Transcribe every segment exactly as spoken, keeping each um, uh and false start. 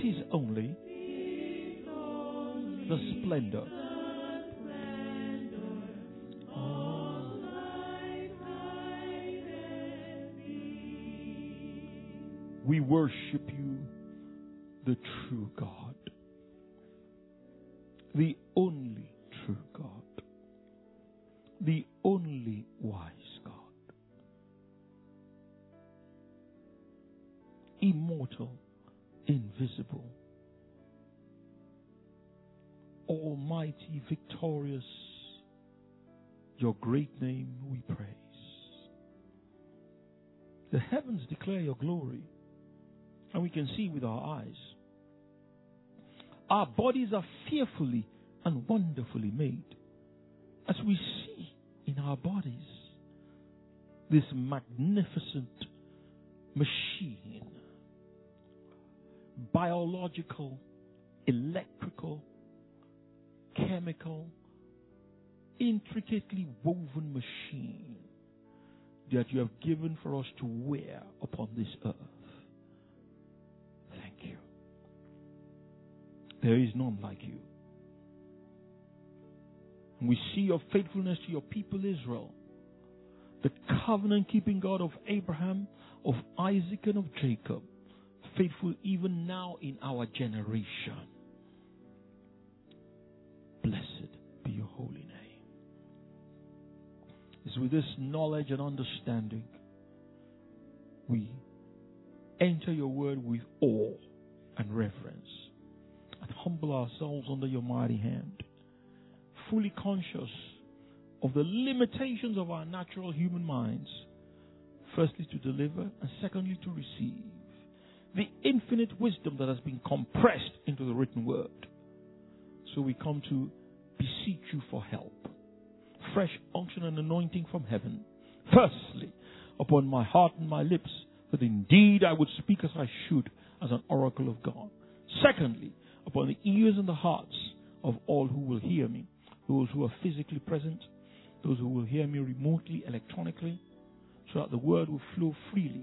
His only the splendor. We worship you, the true God, the only true God, the only wise God, immortal, invisible, almighty, victorious. Your great name we praise. The heavens declare your glory, and we can see with our eyes. Our bodies are fearfully and wonderfully made. As we see in our bodies this magnificent machine, biological, electrical, chemical, intricately woven machine that you have given for us to wear upon this earth. Thank you. There is none like you. And we see your faithfulness to your people Israel, the covenant-keeping God of Abraham, of Isaac, and of Jacob, faithful even now in our generation. Blessed be your holy name. It's with this knowledge and understanding we enter your word with awe and reverence and humble ourselves under your mighty hand, fully conscious of the limitations of our natural human minds, firstly to deliver and secondly to receive the infinite wisdom that has been compressed into the written word. So we come to beseech you for help, fresh unction and anointing from heaven, firstly upon my heart and my lips, that indeed I would speak as I should as an oracle of God. Secondly, upon the ears and the hearts of all who will hear me, those who are physically present, those who will hear me remotely, electronically, so that the word will flow freely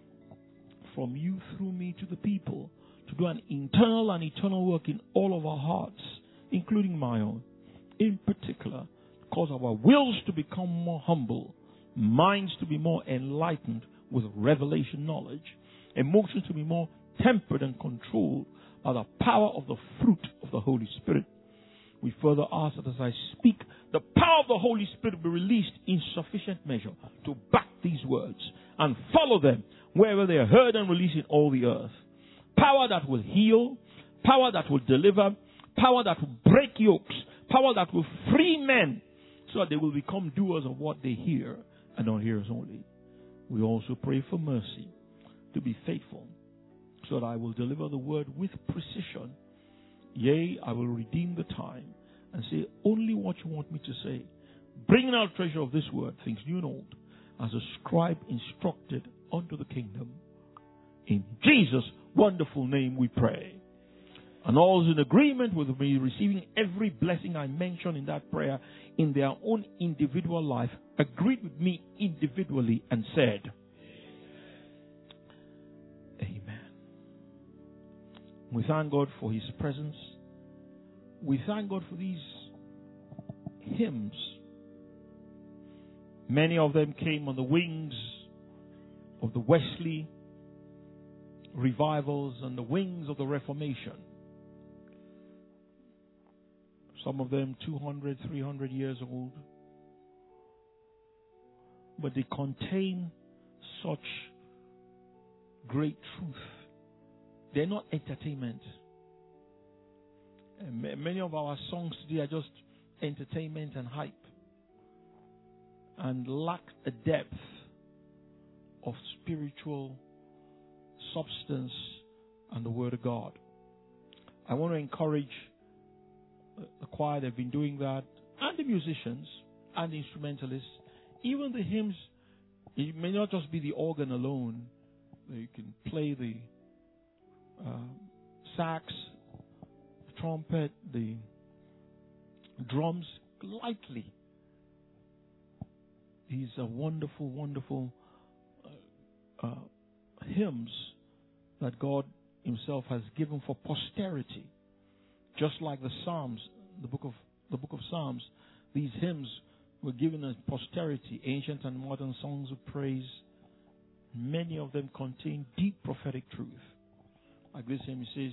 from you through me to the people, to do an internal and eternal work in all of our hearts, including my own. In particular, cause our wills to become more humble, minds to be more enlightened with revelation knowledge, emotions to be more tempered and controlled by the power of the fruit of the Holy Spirit. We further ask that as I speak, the power of the Holy Spirit be released in sufficient measure to back these words and follow them wherever they are heard and released in all the earth. Power that will heal, power that will deliver, power that will break yokes, power that will free men so that they will become doers of what they hear and not hearers only. We also pray for mercy to be faithful so that I will deliver the word with precision. Yea, I will redeem the time and say only what you want me to say, bringing out treasure of this word, things new and old, as a scribe instructed unto the kingdom. In Jesus' wonderful name we pray. And all is in agreement with me receiving every blessing I mentioned in that prayer in their own individual life, agreed with me individually and said, Amen. We thank God for His presence. We thank God for these hymns. Many of them came on the wings of the Wesley revivals and the wings of the Reformation. Some of them two hundred, three hundred years old. But they contain such great truth. They're not entertainment. And many of our songs today are just entertainment and hype, and lack a depth of spiritual substance and the Word of God. I want to encourage the choir. They've been doing that, and the musicians and the instrumentalists. Even the hymns, it may not just be the organ alone. You can play the uh, sax, the trumpet, the drums lightly. These are wonderful, wonderful uh, uh, hymns that God himself has given for posterity. Just like the Psalms, the book of the book of Psalms, these hymns were given as posterity, ancient and modern songs of praise. Many of them contain deep prophetic truth. Like this hymn says,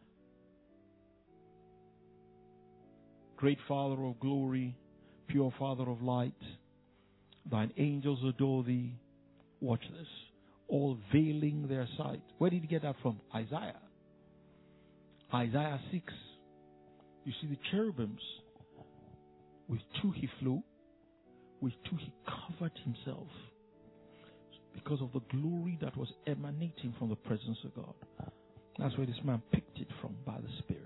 Great Father of glory, pure Father of light, thine angels adore thee. Watch this. All veiling their sight. Where did he get that from? Isaiah. Isaiah six. You see the cherubims. With two he flew. With two he covered himself. Because of the glory that was emanating from the presence of God. That's where this man picked it from by the Spirit.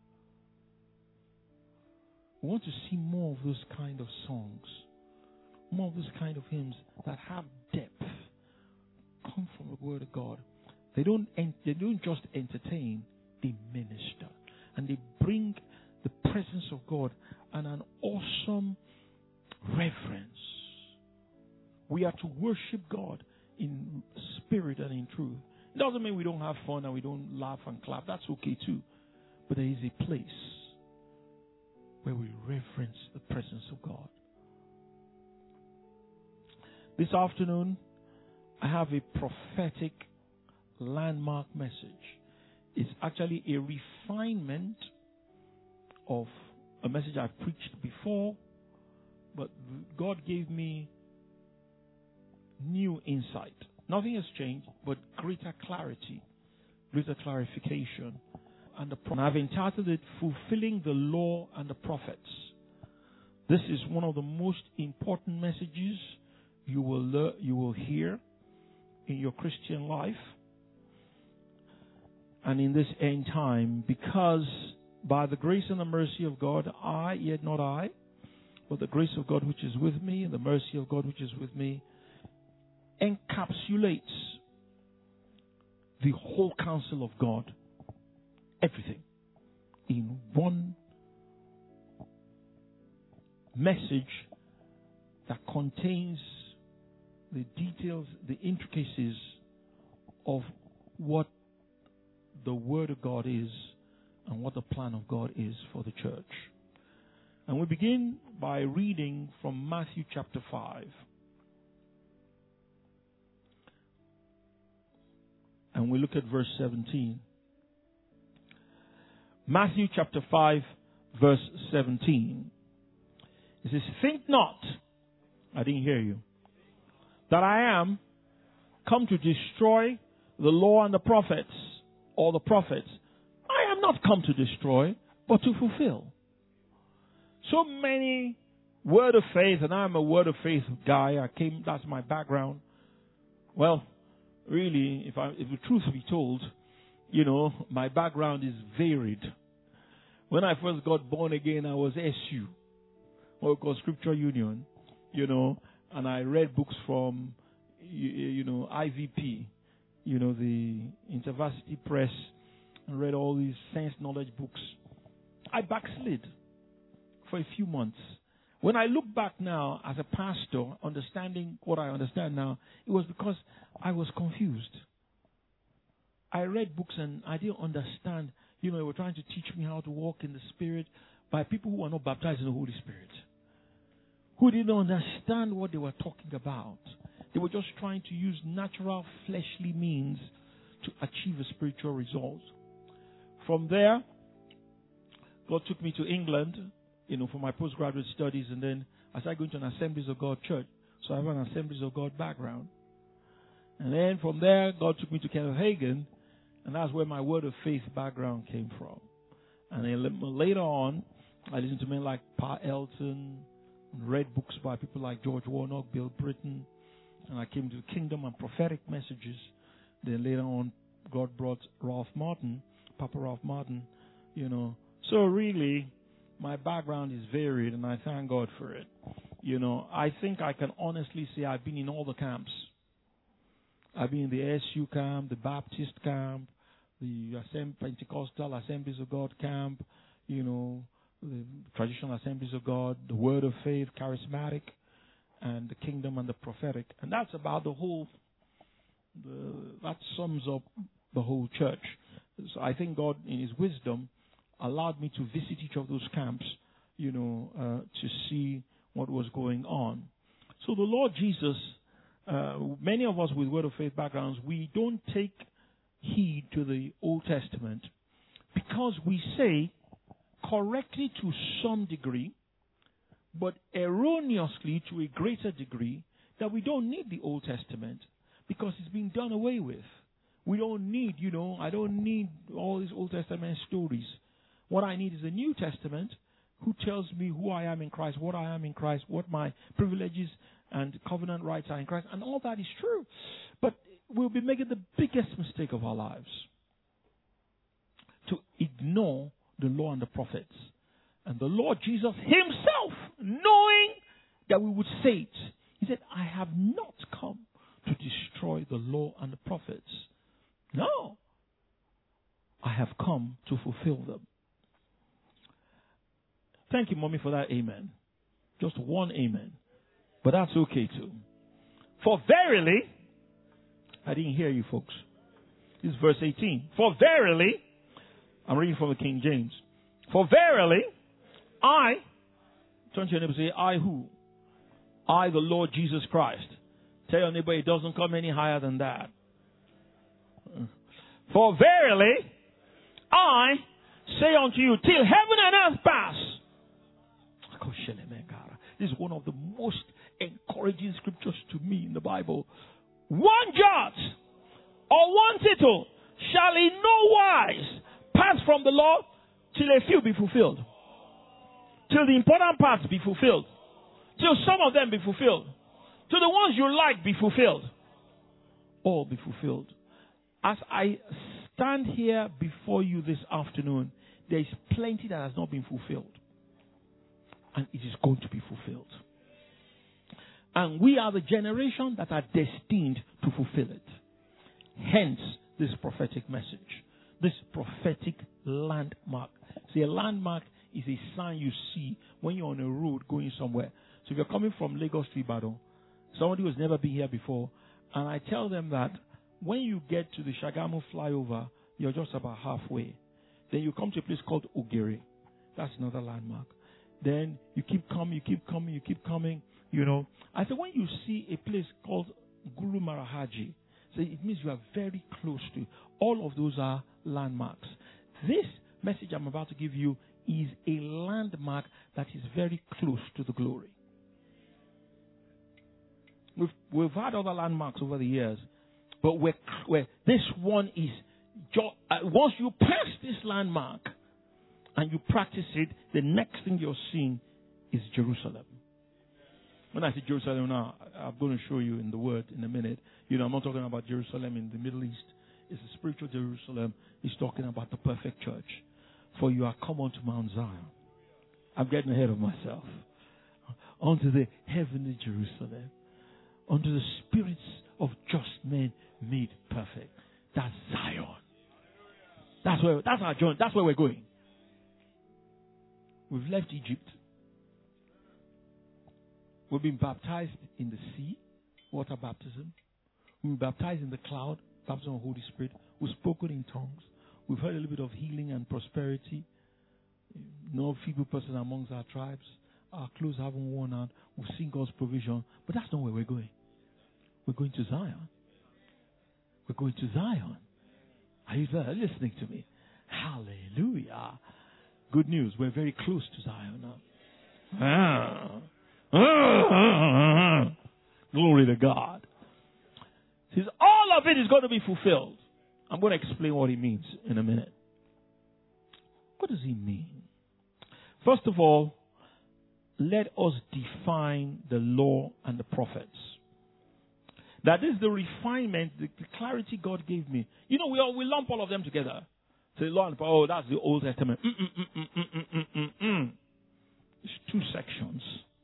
We want to see more of those kind of songs. More of those kind of hymns that have depth. Come from the Word of God. They don't, they don't just entertain, they minister. And they bring the presence of God and an awesome reverence. We are to worship God in spirit and in truth. It doesn't mean we don't have fun and we don't laugh and clap. That's okay too. But there is a place where we reverence the presence of God. This afternoon, I have a prophetic landmark message. It's actually a refinement of a message I've preached before, but God gave me new insight. Nothing has changed, but greater clarity, greater clarification. And, the pro- and I've entitled it, Fulfilling the Law and the Prophets. This is one of the most important messages you will learn, you will hear in your Christian life and in this end time, because by the grace and the mercy of God, I, yet not I, but the grace of God which is with me and the mercy of God which is with me, encapsulates the whole counsel of God, everything, in one message that contains the details, the intricacies of what the Word of God is and what the plan of God is for the church. And we begin by reading from Matthew chapter five. And we look at verse seventeen. Matthew chapter five, verse seventeen. It says, Think not, I didn't hear you, that I am come to destroy the law and the prophets, or the prophets. I am not come to destroy, but to fulfill. So many word of faith, and I'm a word of faith guy. I came, that's my background. Well, really, if I, if the truth be told, you know, my background is varied. When I first got born again, I was S U, what we call Scripture Union, you know, and I read books from, you, you know, I V P, you know, the InterVarsity Press, and read all these science knowledge books. I backslid for a few months. When I look back now as a pastor, understanding what I understand now, it was because I was confused. I read books and I didn't understand. You know, they were trying to teach me how to walk in the Spirit by people who were not baptized in the Holy Spirit, who didn't understand what they were talking about. They were just trying to use natural fleshly means to achieve a spiritual result. From there, God took me to England, you know, for my postgraduate studies, and then I started going to an Assemblies of God church. So I have an Assemblies of God background. And then from there, God took me to Kenneth Hagin, and that's where my word of faith background came from. And then later on, I listened to men like Pa Elton, and read books by people like George Warnock, Bill Britton, and I came to the Kingdom and Prophetic Messages. Then later on, God brought Ralph Martin, Papa Ralph Martin, you know. So really, my background is varied, and I thank God for it. You know, I think I can honestly say I've been in all the camps. I've been in the S U camp, the Baptist camp, the Assemb- Pentecostal Assemblies of God camp, you know, the Traditional Assemblies of God, the Word of Faith, Charismatic, and the Kingdom and the Prophetic. And that's about the whole, the, that sums up the whole church. So I think God, in His wisdom, allowed me to visit each of those camps, you know, uh, to see what was going on. So the Lord Jesus, uh, many of us with Word of Faith backgrounds, we don't take heed to the Old Testament because we say correctly to some degree, but erroneously to a greater degree, that we don't need the Old Testament because it's been done away with. We don't need, you know, I don't need all these Old Testament stories. What I need is the New Testament, who tells me who I am in Christ, what I am in Christ, what my privileges and covenant rights are in Christ. And all that is true. But we'll be making the biggest mistake of our lives to ignore the law and the prophets. And the Lord Jesus Himself, knowing that we would say it, He said, I have not come to destroy the law and the prophets. No. I have come to fulfill them. Thank you, Mommy, for that amen. Just one amen. But that's okay too. For verily, I didn't hear you folks. This is verse eighteen. For verily, I'm reading from the King James. For verily, I, turn to your neighbor and say, I who? I, the Lord Jesus Christ. Tell your neighbor it doesn't come any higher than that. For verily, I say unto you, till heaven and earth pass. This is one of the most encouraging scriptures to me in the Bible. One jot or one tittle shall in no wise pass from the law till a few be fulfilled. Till the important parts be fulfilled. Till some of them be fulfilled. Till the ones you like be fulfilled. All be fulfilled. As I stand here before you this afternoon, there is plenty that has not been fulfilled. And it is going to be fulfilled. And we are the generation that are destined to fulfill it. Hence, this prophetic message. This prophetic landmark. See, a landmark is a sign you see when you're on a road going somewhere. So if you're coming from Lagos to Ibadan, somebody who's never been here before, and I tell them that when you get to the Shagamu flyover, you're just about halfway. Then you come to a place called Ogere. That's another landmark. Then you keep coming, you keep coming, you keep coming, you know. I said, when you see a place called Guru Marahaji, so it means you are very close to. All of those are landmarks. This message I'm about to give you is a landmark that is very close to the glory. We've, we've had other landmarks over the years, but we're, we're, this one is, uh, once you pass this landmark and you practice it, the next thing you're seeing is Jerusalem. When I say Jerusalem now, I'm going to show you in the Word in a minute. You know, I'm not talking about Jerusalem in the Middle East. It's a spiritual Jerusalem. He's talking about the perfect church. For you are come unto Mount Zion. I'm getting ahead of myself. Unto the heavenly Jerusalem. Unto the spirits of just men made perfect. That's Zion. That's where that's our journey. That's where we're going. We've left Egypt. We've been baptized in the sea, water baptism. We've been baptized in the cloud, baptism of the Holy Spirit. We've spoken in tongues. We've heard a little bit of healing and prosperity. No feeble person amongst our tribes. Our clothes haven't worn out. We've seen God's provision. But that's not where we're going. We're going to Zion. We're going to Zion. Are you there listening to me? Hallelujah. Good news. We're very close to Zion now. Ah. Ah. Glory to God. Says all of it is going to be fulfilled. I'm going to explain what he means in a minute. What does he mean? First of all, let us define the law and the prophets. That is the refinement, the, the clarity God gave me. You know, we all we lump all of them together. Say, law and oh, that's the Old Testament. Mm, mm, mm, mm, mm, mm, mm. It's two sections.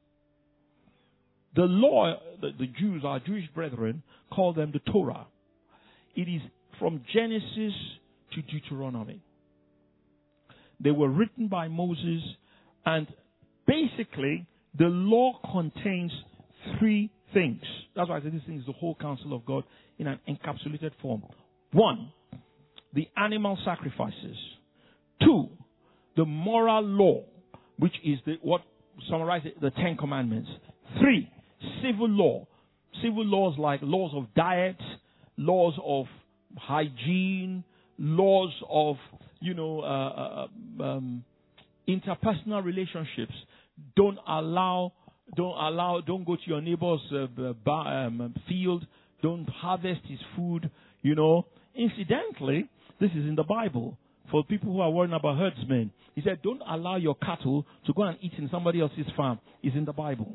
The law, the, the Jews, our Jewish brethren, call them the Torah. It is from Genesis to Deuteronomy. They were written by Moses, and basically, the law contains three things. That's why I say this thing is the whole counsel of God in an encapsulated form. One, the animal sacrifices. Two, the moral law, which is the what summarizes the Ten Commandments. Three, civil law. Civil laws like laws of diet, laws of hygiene, laws of, you know, uh, uh, um, interpersonal relationships. Don't allow, don't allow, don't go to your neighbor's uh, bar, um, field. Don't harvest his food, you know. Incidentally, this is in the Bible. For people who are worrying about herdsmen, he said, don't allow your cattle to go and eat in somebody else's farm. It's in the Bible.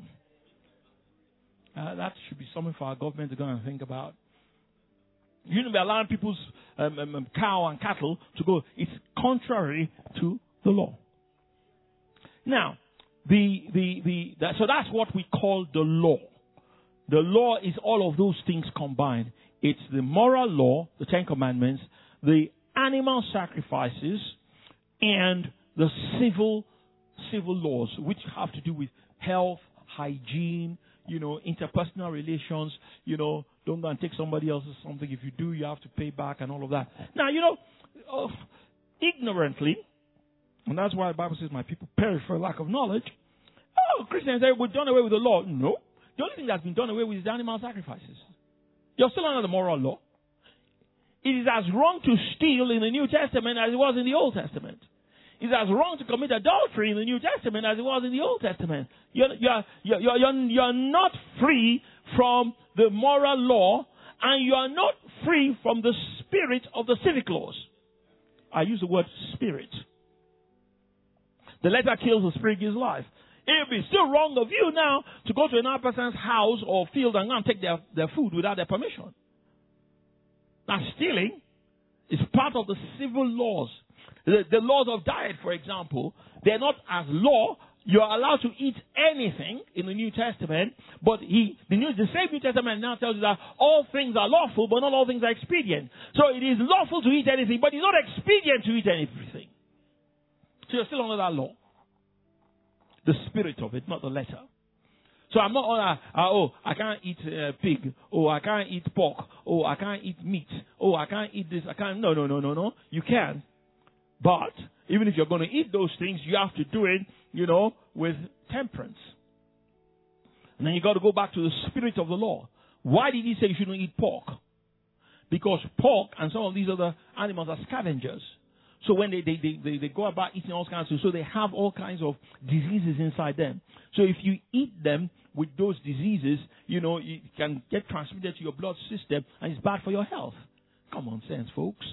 Uh, that should be something for our government to go and think about. You shouldn't be allowing people's um, um, um, cow and cattle to go. It's contrary to the law. Now, the the the that, so that's what we call the law. The law is all of those things combined. It's the moral law, the Ten Commandments, the animal sacrifices, and the civil civil laws, which have to do with health, hygiene, you know, interpersonal relations. You know, don't go and take somebody else's something. If you do, you have to pay back and all of that. Now, you know, uh, ignorantly, and that's why the Bible says, my people perish for lack of knowledge. Oh, Christians say, we've done away with the law. No. The only thing that's been done away with is the animal sacrifices. You're still under the moral law. It is as wrong to steal in the New Testament as it was in the Old Testament. It's as wrong to commit adultery in the New Testament as it was in the Old Testament. You're, you're, you're, you're, you're not free from the moral law, and you are not free from the spirit of the civic laws. I use the word spirit. The letter kills, the spirit gives life. It would be still wrong of you now to go to another person's house or field and go and take their, their food without their permission. Now, stealing is part of the civil laws. The, the laws of diet, for example, they're not as law. You're allowed to eat anything in the New Testament, but he, the, New, the same New Testament now tells you that all things are lawful, but not all things are expedient. So it is lawful to eat anything, but it's not expedient to eat anything. So you're still under that law. The spirit of it, not the letter. So I'm not on a, uh, oh, I can't eat uh, pig. Oh, I can't eat pork. Oh, I can't eat meat. Oh, I can't eat this. I can't. No, no, no, no, no. You can. But even if you're going to eat those things, you have to do it, you know, with temperance. And then you got to go back to the spirit of the law. Why did he say you shouldn't eat pork? Because pork and some of these other animals are scavengers. So when they, they, they, they, they go about eating all kinds of, so they have all kinds of diseases inside them. So if you eat them with those diseases, you know, it can get transmitted to your blood system and it's bad for your health. Common sense, folks.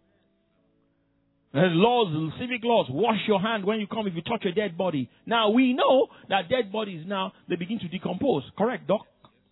There's laws, civic laws. Wash your hand when you come if you touch a dead body. Now we know that dead bodies now, they begin to decompose. Correct, Doc?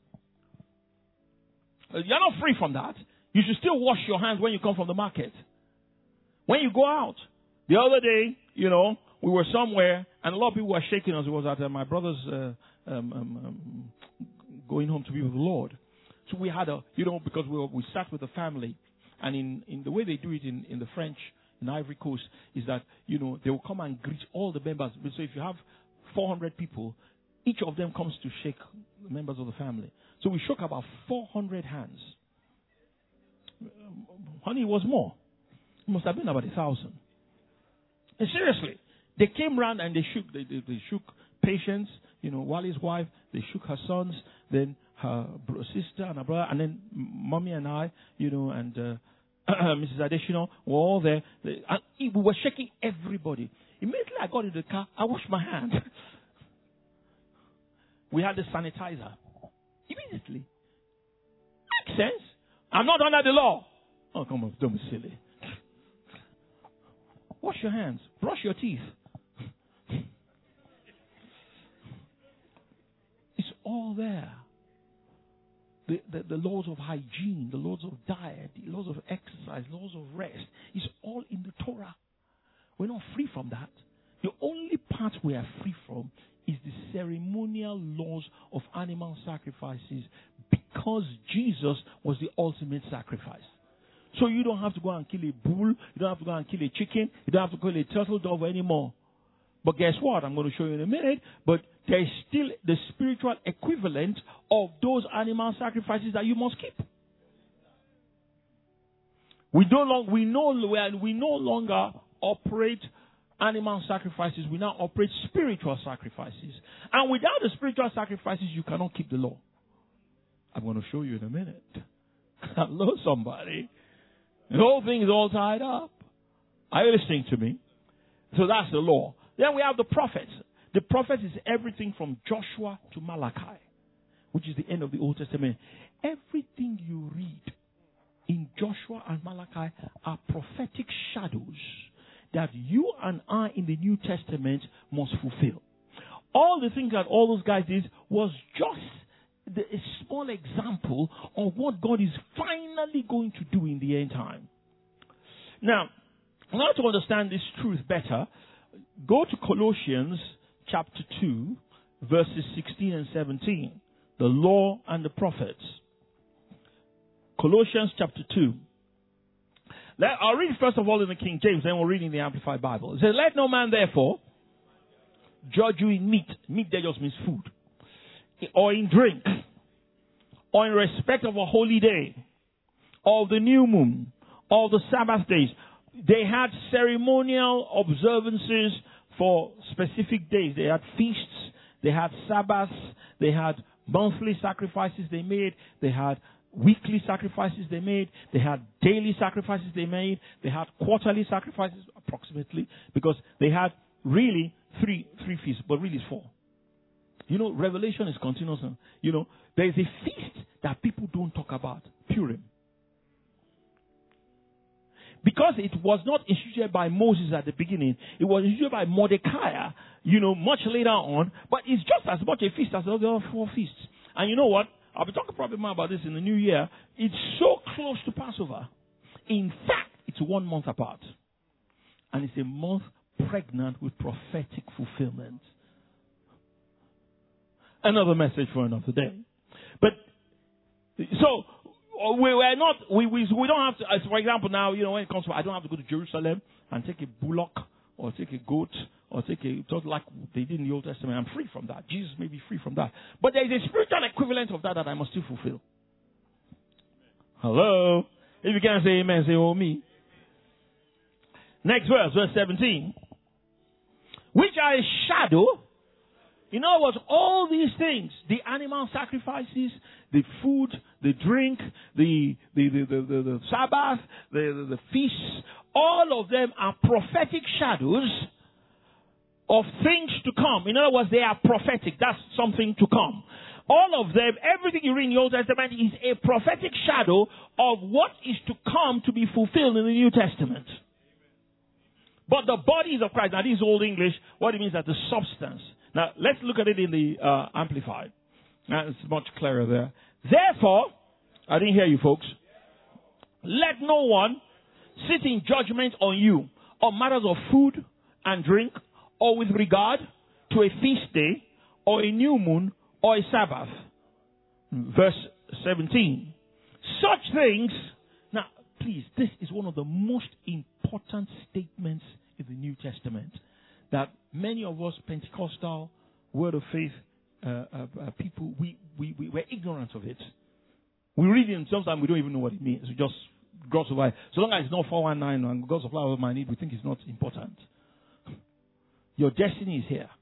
You're not free from that. You should still wash your hands when you come from the market. When you go out, the other day, you know, we were somewhere and a lot of people were shaking us. It was at uh, my brother's uh, um, um, um, going home to be with the Lord. So we had a, you know, because we were, we sat with the family, and in, in the way they do it in, in the French, in Ivory Coast, is that, you know, they will come and greet all the members. So if you have four hundred people, each of them comes to shake the members of the family. So we shook about four hundred hands. Honey, it was more. It must have been about a thousand. And seriously, they came round and they shook. They, they, they shook Patience, you know, Wally's wife. They shook her sons, then her bro- sister and her brother, and then mommy and I, you know, and uh, Missus Adesina were all there. They, and we were shaking everybody. Immediately I got into the car, I washed my hands. We had the sanitizer. Immediately. Makes sense. I'm not under the law. Oh, come on, don't be silly. Wash your hands. Brush your teeth. It's all there. The, the, the laws of hygiene, the laws of diet, the laws of exercise, laws of rest. It's all in the Torah. We're not free from that. The only part we are free from is the ceremonial laws of animal sacrifices, because Jesus was the ultimate sacrifice. So you don't have to go and kill a bull. You don't have to go and kill a chicken. You don't have to kill a turtle dove anymore. But guess what? I'm going to show you in a minute. But there is still the spiritual equivalent of those animal sacrifices that you must keep. We no long, we no we no longer operate animal sacrifices. We now operate spiritual sacrifices. And without the spiritual sacrifices, you cannot keep the law. I'm going to show you in a minute. Hello, somebody. The whole thing is all tied up. Are you listening to me? So that's the law. Then we have the prophets. The prophets is everything from Joshua to Malachi, which is the end of the Old Testament. Everything you read in Joshua and Malachi are prophetic shadows that you and I in the New Testament must fulfill. All the things that all those guys did was just the, a small example of what God is finally going to do in the end time. Now, in order to understand this truth better, go to Colossians chapter two, verses sixteen and seventeen. The law and the prophets. Colossians chapter two. Let, I'll read first of all in the King James, then we'll read in the Amplified Bible. It says, let no man therefore judge you in meat. Meat there just means food. Or in drink. Or in respect of a holy day. Or of the new moon. Or the Sabbath days. They had ceremonial observances for specific days. They had feasts. They had Sabbaths. They had monthly sacrifices they made. They had weekly sacrifices they made. They had daily sacrifices they made. They had quarterly sacrifices, approximately, because they had really three three feasts, but really it's four. You know, Revelation is continuous. You know, there is a feast that people don't talk about, Purim. Because it was not instituted by Moses at the beginning, it was instituted by Mordecai, you know, much later on, but it's just as much a feast as the other four feasts. And you know what? I'll be talking probably more about this in the new year. It's so close to Passover. In fact, it's one month apart. And it's a month pregnant with prophetic fulfillment. Another message for another day. But, so, we were not, we, we, we don't have to, as for example now, you know, when it comes to, I don't have to go to Jerusalem and take a bullock or take a goat or take a, just like they did in the Old Testament. I'm free from that. Jesus may be free from that. But there is a spiritual equivalent of that that I must still fulfill. Hello? If you can't say amen, say oh me. Next verse, verse seventeen. Which are a shadow. In other words, all these things, the animal sacrifices, the food, the drink, the the the, the, the, the Sabbath, the, the, the feasts, all of them are prophetic shadows of things to come. In other words, they are prophetic. That's something to come. All of them, everything you read in the Old Testament is a prophetic shadow of what is to come to be fulfilled in the New Testament. But the bodies of Christ, now this is Old English, what it means is the substance. Now, let's look at it in the uh, Amplified. Now, it's much clearer there. Therefore, I didn't hear you folks, let no one sit in judgment on you on matters of food and drink, or with regard to a feast day, or a new moon, or a Sabbath. Verse seventeen. Such things, now please, this is one of the most important statements in the New Testament that many of us Pentecostal, Word of Faith uh, uh, uh, people, we, we, we, we're ignorant of it. We read it and sometimes we don't even know what it means. We just God survive. So long as it's not four one nine and God supply all my need, we think it's not important. Your destiny is here.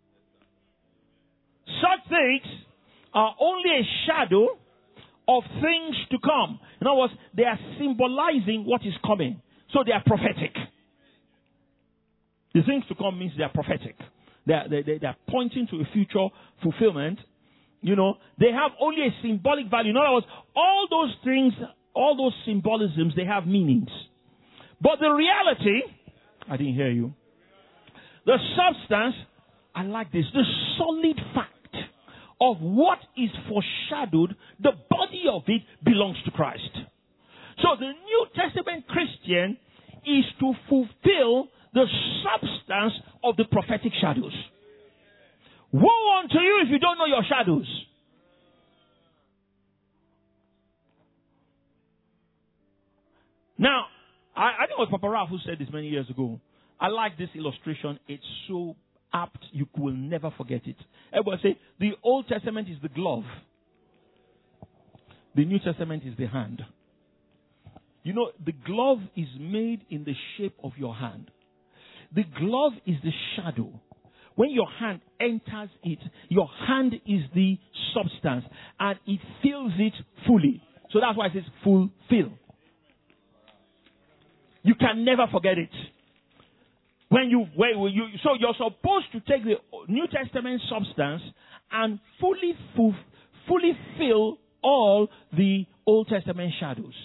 Such things are only a shadow of things to come. In other words, they are symbolizing what is coming. So they are prophetic. The things to come means they are prophetic. They are, they, they, they are pointing to a future fulfillment. You know, they have only a symbolic value. In other words, all those things, all those symbolisms, they have meanings. But the reality, I didn't hear you. The substance, I like this, the solid fact of what is foreshadowed, the body of it belongs to Christ. So the New Testament Christian is to fulfill the substance of the prophetic shadows. Woe unto you if you don't know your shadows. Now, I, I think it was Papa Ralph who said this many years ago. I like this illustration. It's so apt, you will never forget it. Everybody say, the Old Testament is the glove. The New Testament is the hand. You know, the glove is made in the shape of your hand. The glove is the shadow. When your hand enters it, your hand is the substance and it fills it fully. So that's why it says fulfill. You can never forget it. When you, when you, so you're supposed to take the New Testament substance and fully, full, fully fill all the Old Testament shadows.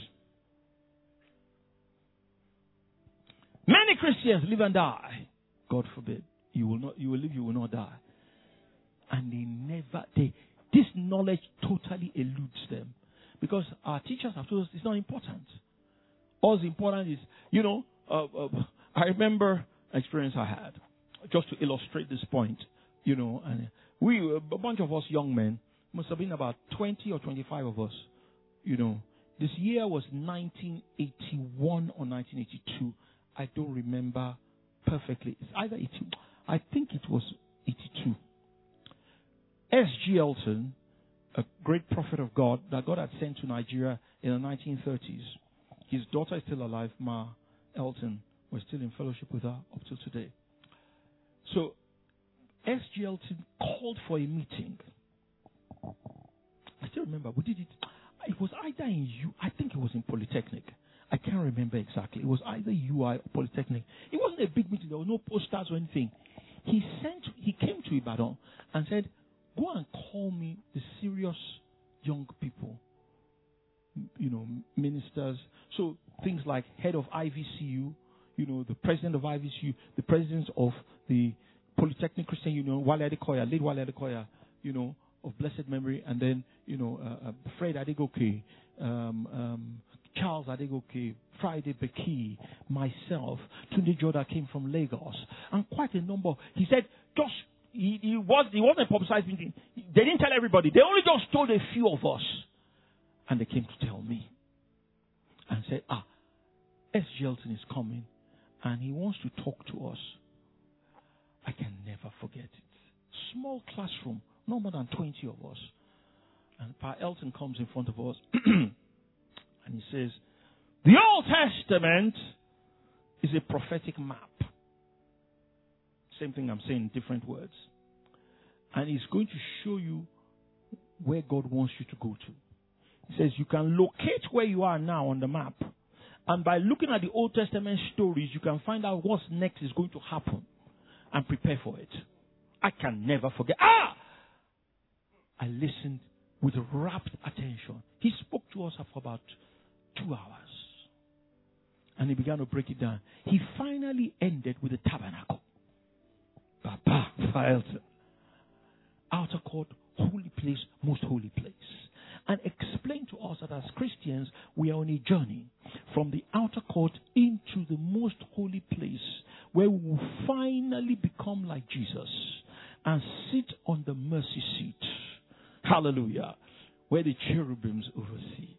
Many Christians live and die. God forbid. You will not, you will live, you will not die. And they never, they, this knowledge totally eludes them. Because our teachers have told us it's not important. All important is, you know, uh, uh, I remember an experience I had, just to illustrate this point, you know, and we, a bunch of us young men, must have been about twenty or twenty-five of us, you know. This year was nineteen eighty-one or nineteen eighty-two. I don't remember perfectly. It's either eighty, I think it was eighty-two. S G Elton, a great prophet of God that God had sent to Nigeria in the nineteen thirties. His daughter is still alive, Ma Elton. We're still in fellowship with her up till today. So, S G Elton called for a meeting. I still remember, we did it. It was either in U, I think it was in Polytechnic. I can't remember exactly. It was either U I or Polytechnic. It wasn't a big meeting. There were no posters or anything. He sent, he came to Ibadan and said, go and call me the serious young people, you know, ministers. So things like head of I V C U, you know, the president of I V C U, the president of the Polytechnic Christian Union, Wale Adekoya, late Wale Adekoya, you know, of blessed memory, and then, you know, uh, uh, Fred Adegoke, um, um, Charles Adegoke, Friday Beki, myself, Tunde Joda came from Lagos, and quite a number. He said, just, he, he, was, he wasn't a publicized meeting. They didn't tell everybody. They only just told a few of us. And they came to tell me. And said, ah, S. Gelton is coming, and he wants to talk to us. I can never forget it. Small classroom, no more than twenty of us. And Pa Elton comes in front of us, and he says, the Old Testament is a prophetic map. Same thing I'm saying in different words. And he's going to show you where God wants you to go to. He says you can locate where you are now on the map. And by looking at the Old Testament stories, you can find out what's next is going to happen and prepare for it. I can never forget. Ah! I listened with rapt attention. He spoke to us for about two hours. And he began to break it down. He finally ended with the tabernacle. Papa, Elton. Outer court, holy place, most holy place. And explained to us that as Christians, we are on a journey from the outer court into the most holy place, where we will finally become like Jesus and sit on the mercy seat. Hallelujah. Where the cherubims oversee.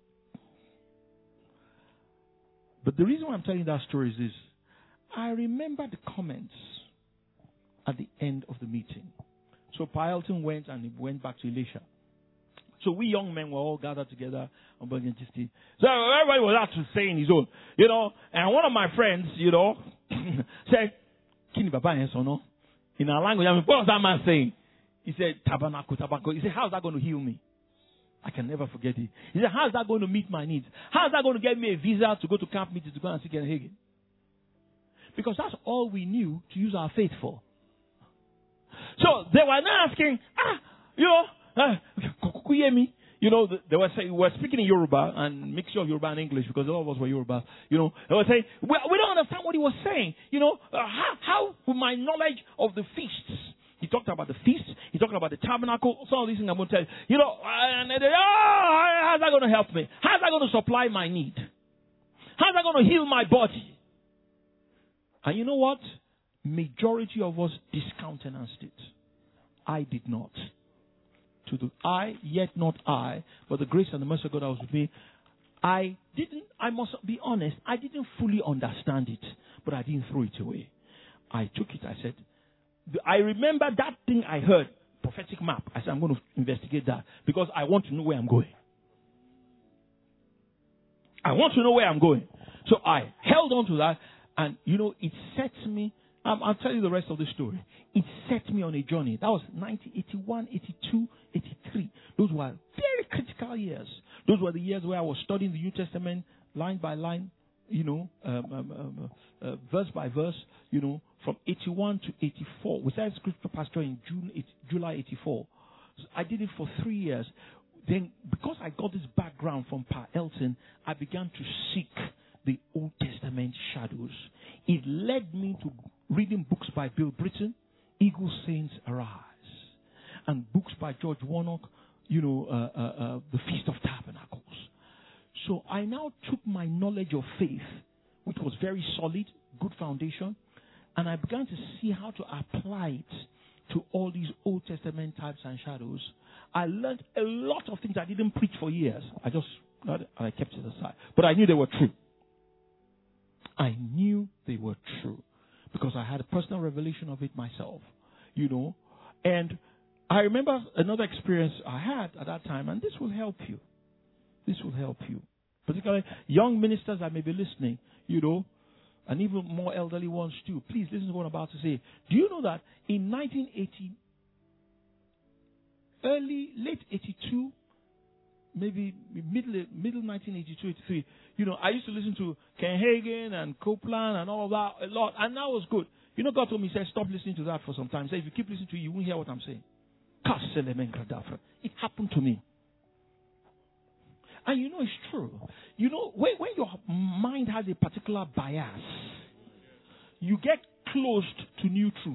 But the reason why I'm telling that story is this. I remember the comments at the end of the meeting. So Pa Elton went and he went back to Elisha. So we young men were all gathered together on Bergen G T. So everybody was out to say in his own, you know. And one of my friends, you know, said, Kini Baba no? In our language, I mean, what was that man saying? He said, tabernacle, tabernacle. He said, how's that going to heal me? I can never forget it. He said, how's that going to meet my needs? How's that going to get me a visa to go to camp meetings to go and see Ken Hagin? Because that's all we knew to use our faith for. So they were now asking, ah, you know, uh, you know, they were saying, we were speaking in Yoruba and mixture of Yoruba and English because a lot of us were Yoruba. You know, they were saying, we, we don't understand what he was saying. You know, uh, how, how with my knowledge of the feasts, he talked about the feast, he talked about the tabernacle, some of these things I'm going to tell you. You know, and they, oh, how's that going to help me? How's that going to supply my need? How's that going to heal my body? And you know what? Majority of us discountenanced it. I did not. To the I, yet not I, but the grace and the mercy of God that was with me. I didn't, I must be honest, I didn't fully understand it, but I didn't throw it away. I took it, I said, I remember that thing I heard, prophetic map. I said, I'm going to investigate that because I want to know where I'm going. I want to know where I'm going. So I held on to that, and you know, it set me. Um, I'll tell you the rest of the story. It set me on a journey. That was nineteen eighty-one, eighty-two, eighty-three. Those were very critical years. Those were the years where I was studying the New Testament line by line, you know, um, um, um, uh, verse by verse, you know, from eighty-one to eighty-four. We started scripture pastor in June, July eighty-four. So I did it for three years. Then, because I got this background from Pa Elton, I began to seek the Old Testament shadows. It led me to reading books by Bill Britton, Eagle Saints Arise, and books by George Warnock, you know, uh, uh, uh, The Feast of Tabernacles. So I now took my knowledge of faith, which was very solid, good foundation, and I began to see how to apply it to all these Old Testament types and shadows. I learned a lot of things I didn't preach for years. I just, and I kept it aside. But I knew they were true. I knew they were true because I had a personal revelation of it myself, you know. And I remember another experience I had at that time, and this will help you. This will help you. Particularly young ministers that may be listening, you know, and even more elderly ones too. Please listen to what I'm about to say. Do you know that in nineteen eighty, early, late eighty-two, maybe middle, middle nineteen eighty-two, eighty-three, you know, I used to listen to Ken Hagin and Copeland and all of that a lot, and that was good. You know, God told me, he said, stop listening to that for some time. He said, if you keep listening to it, you won't hear what I'm saying. It happened to me. And you know, it's true. You know, when, when your mind has a particular bias, you get close to new truth.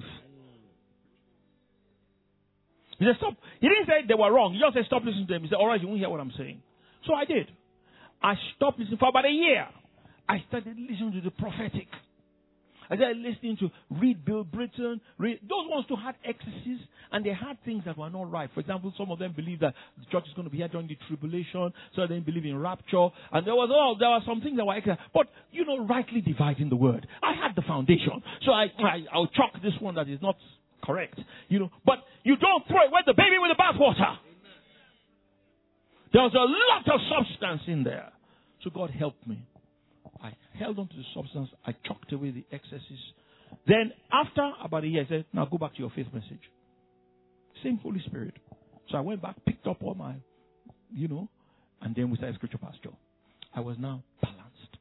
He said, stop. He didn't say they were wrong. He just said, stop listening to them. He said, all right, you won't hear what I'm saying. So I did. I stopped listening for about a year. I started listening to the prophetic. I started listening to read Bill Britton. Read, those ones who had excesses, and they had things that were not right. For example, some of them believed that the church is going to be here during the tribulation. Some of them believe in rapture. And there was all, there were some things that were excess. But, you know, rightly dividing the word. I had the foundation. So I, I, I'll chalk this one that is not correct. You know, but you don't throw away the baby with the bathwater. There was a lot of substance in there. So God helped me. I held on to the substance. I chucked away the excesses. Then after about a year, I said, now go back to your faith message. Same Holy Spirit. So I went back, picked up all my, you know, and then we started scripture pastor. I was now balanced.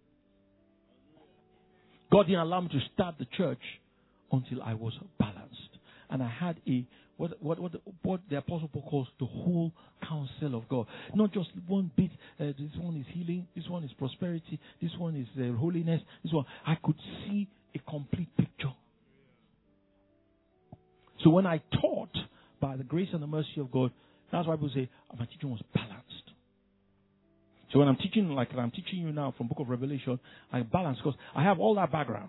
God didn't allow me to start the church until I was balanced. And I had a, what what what, what the Apostle Paul calls the whole counsel of God. Not just one bit, uh, this one is healing, this one is prosperity, this one is uh, holiness, this one. I could see a complete picture. So when I taught by the grace and the mercy of God, that's why people say, my teaching was balanced. So when I'm teaching, like I'm teaching you now from Book of Revelation, I'm balanced because I have all that background.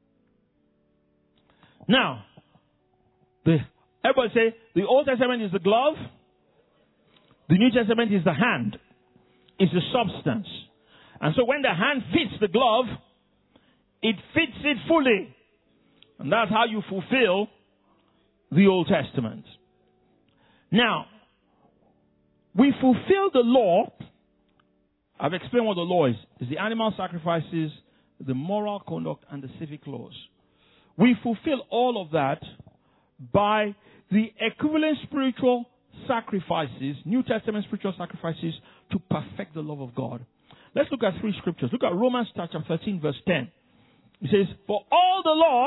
Now, the, everybody say, the Old Testament is the glove. The New Testament is the hand. It's the substance. And so when the hand fits the glove, it fits it fully. And that's how you fulfill the Old Testament. Now, we fulfill the law. I've explained what the law is. It's the animal sacrifices, the moral conduct, and the civic laws. We fulfill all of that by the equivalent spiritual sacrifices, New Testament spiritual sacrifices, to perfect the love of God. Let's look at three scriptures. Look at Romans chapter thirteen, verse ten. It says, for all the law,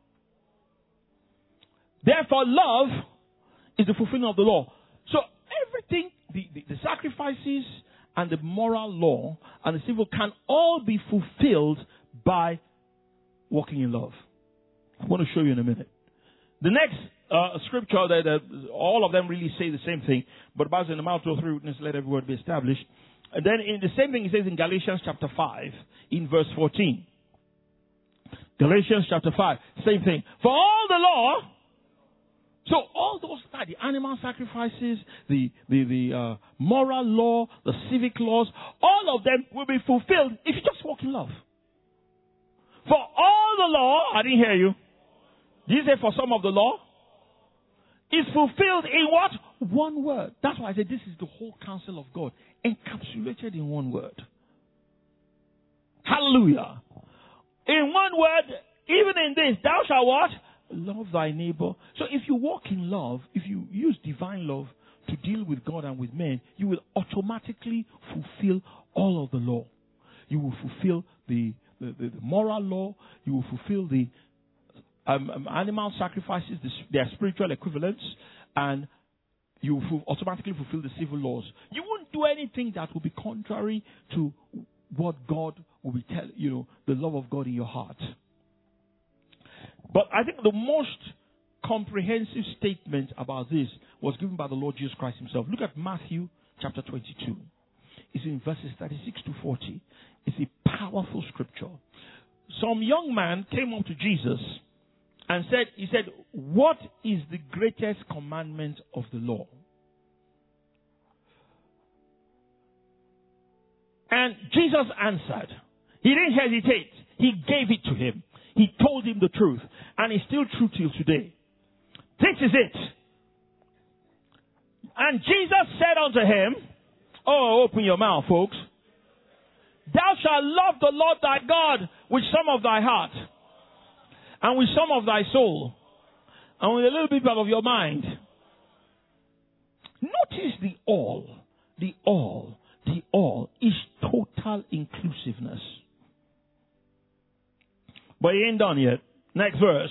therefore love is the fulfilling of the law. So everything, the, the, the sacrifices and the moral law and the civil can all be fulfilled by walking in love. I'm going to show you in a minute. The next uh, scripture, that uh, all of them really say the same thing, but about in the mouth of three witnesses, let every word be established. And then in the same thing it says in Galatians chapter five, in verse fourteen. Galatians chapter five, same thing. For all the law, so all those, the animal sacrifices, the the, the uh, moral law, the civic laws, all of them will be fulfilled if you just walk in love. For all the law, I didn't hear you. Did you say for some of the law? Is fulfilled in what? One word. That's why I said this is the whole counsel of God, encapsulated in one word. Hallelujah. In one word, even in this, thou shalt what? Love thy neighbor. So if you walk in love, if you use divine love to deal with God and with men, you will automatically fulfill all of the law. You will fulfill the, the, the, the moral law. You will fulfill the um, um, animal sacrifices, the, their spiritual equivalents, and you will automatically fulfill the civil laws. You won't do anything that will be contrary to what God will be telling you know, the love of God in your heart. But I think the most comprehensive statement about this was given by the Lord Jesus Christ himself. Look at Matthew chapter twenty-two. It's in verses thirty-six to forty. It's a powerful scripture. Some young man came up to Jesus and said, he said, what is the greatest commandment of the law? And Jesus answered. He didn't hesitate. He gave it to him. He told him the truth. And it's still true till today. This is it. And Jesus said unto him, oh, open your mouth, folks. Thou shalt love the Lord thy God with some of thy heart, and with some of thy soul, and with a little bit of your mind. Notice the all. The all. The all is total inclusiveness. But he ain't done yet. Next verse.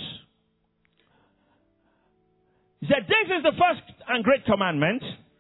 He said, this is the first and great commandment.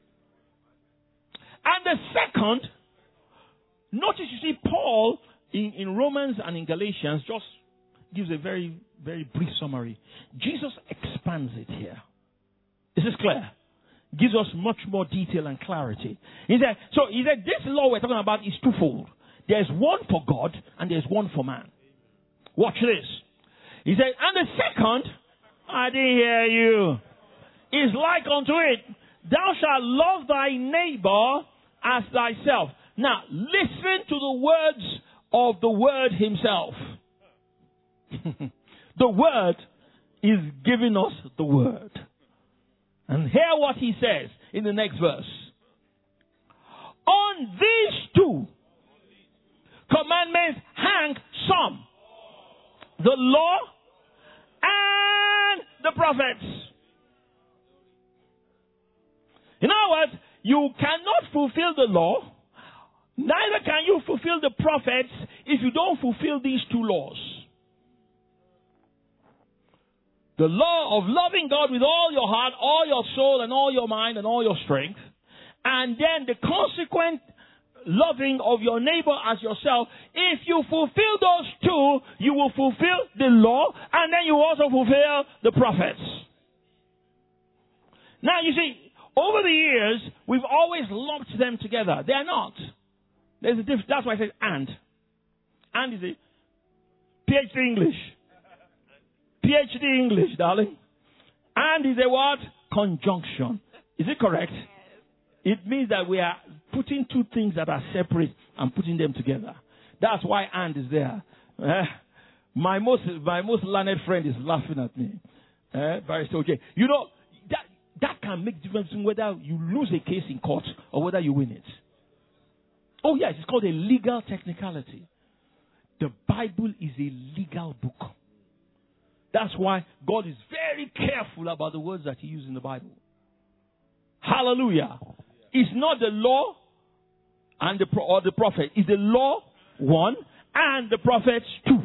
And the second, notice you see Paul in, in Romans and in Galatians just gives a very, very brief summary. Jesus expands it here. Is this clear? Gives us much more detail and clarity. He said, so he said, this law we're talking about is twofold. There's one for God and there's one for man. Watch this. He said, and the second, I didn't hear you, is like unto it, thou shalt love thy neighbor as thyself. Now, listen to the words of the Word himself. The Word is giving us the Word. And hear what he says in the next verse. On these two commandments hang some. The law and the prophets. In other words, you cannot fulfill the law, neither can you fulfill the prophets if you don't fulfill these two laws. The law of loving God with all your heart, all your soul, and all your mind, and all your strength. And then the consequent loving of your neighbor as yourself. If you fulfill those two, you will fulfill the law, and then you also fulfill the prophets. Now, you see, over the years, we've always lumped them together. They are not. There's a difference. That's why I said and. And is it? PhD English. PhD English, darling. And is a what? Conjunction. Is it correct? It means that we are putting two things that are separate and putting them together. That's why and is there. Uh, my most my most learned friend is laughing at me. Uh, Barrister okay. You know, that, that can make difference in whether you lose a case in court or whether you win it. Oh yes, it's called a legal technicality. The Bible is a legal book. That's why God is very careful about the words that he uses in the Bible. Hallelujah. It's not the law and the pro- or the prophet. It's the law, one, and the prophets, two.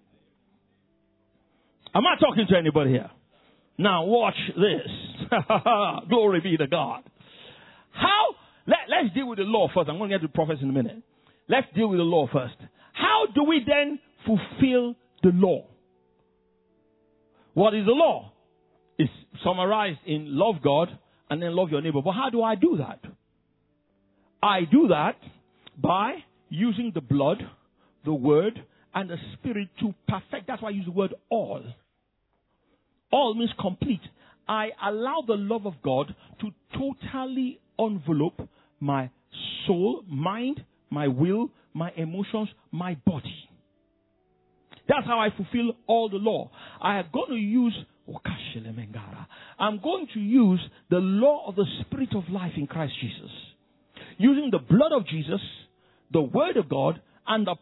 Am I talking to anybody here? Now watch this. Glory be to God. How? Let, let's deal with the law first. I'm going to get to the prophets in a minute. Let's deal with the law first. How do we then fulfill the law? What is the law? It's summarized in love God and then love your neighbor. But how do I do that? I do that by using the blood, the word, and the spirit to perfect. That's why I use the word all. All means complete. I allow the love of God to totally envelope my soul, mind, my will, my emotions, my body. That's how I fulfill all the law. I am going to use, I'm going to use the law of the Spirit of life in Christ Jesus. Using the blood of Jesus, the Word of God, and the power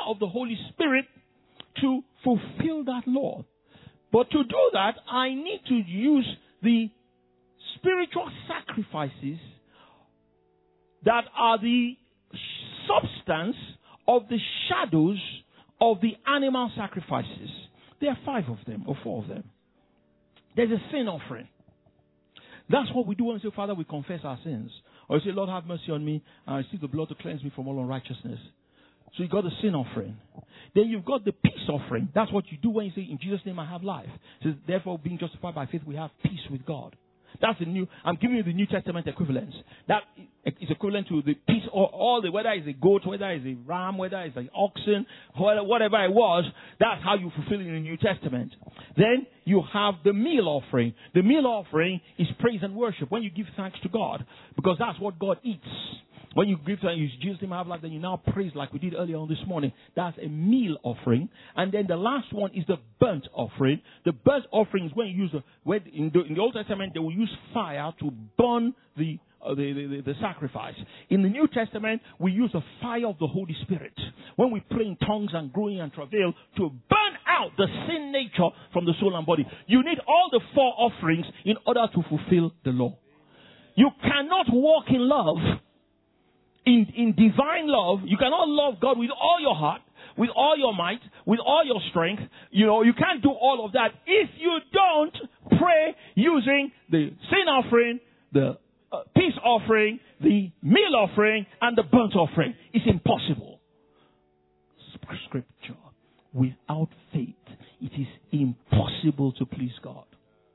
fire of the Holy Spirit to fulfill that law. But to do that, I need to use the spiritual sacrifices that are the substance of the shadows of the animal sacrifices. There are five of them, or four of them. There's a sin offering. That's what we do when we say, Father, we confess our sins. Or you say, Lord, have mercy on me, and I receive the blood to cleanse me from all unrighteousness. So you got the sin offering. Then you've got the peace offering. That's what you do when you say, in Jesus' name I have life. It says, therefore, being justified by faith, we have peace with God. That's the new, I'm giving you the New Testament equivalence. That is equivalent to the peace, or all the, whether it's a goat, whether it's a ram, whether it's an oxen, whatever it was, that's how you fulfill it in the New Testament. Then you have the meal offering. The meal offering is praise and worship, when you give thanks to God, because that's what God eats. When you give thanks, you Jesus name have life, then you now praise like we did earlier on this morning. That's a meal offering. And then the last one is the burnt offering. The burnt offering is when you use the, when in the, in the Old Testament, they will use fire to burn the, uh, the, the, the, the sacrifice. In the New Testament, we use the fire of the Holy Spirit. When we pray in tongues and groaning and travail to burn out the sin nature from the soul and body. You need all the four offerings in order to fulfill the law. You cannot walk in love. In, in divine love, you cannot love God with all your heart, with all your might, with all your strength. You know, you can't do all of that if you don't pray using the sin offering, the uh, peace offering, the meal offering, and the burnt offering. It's impossible. Scripture. Without faith, it is impossible to please God.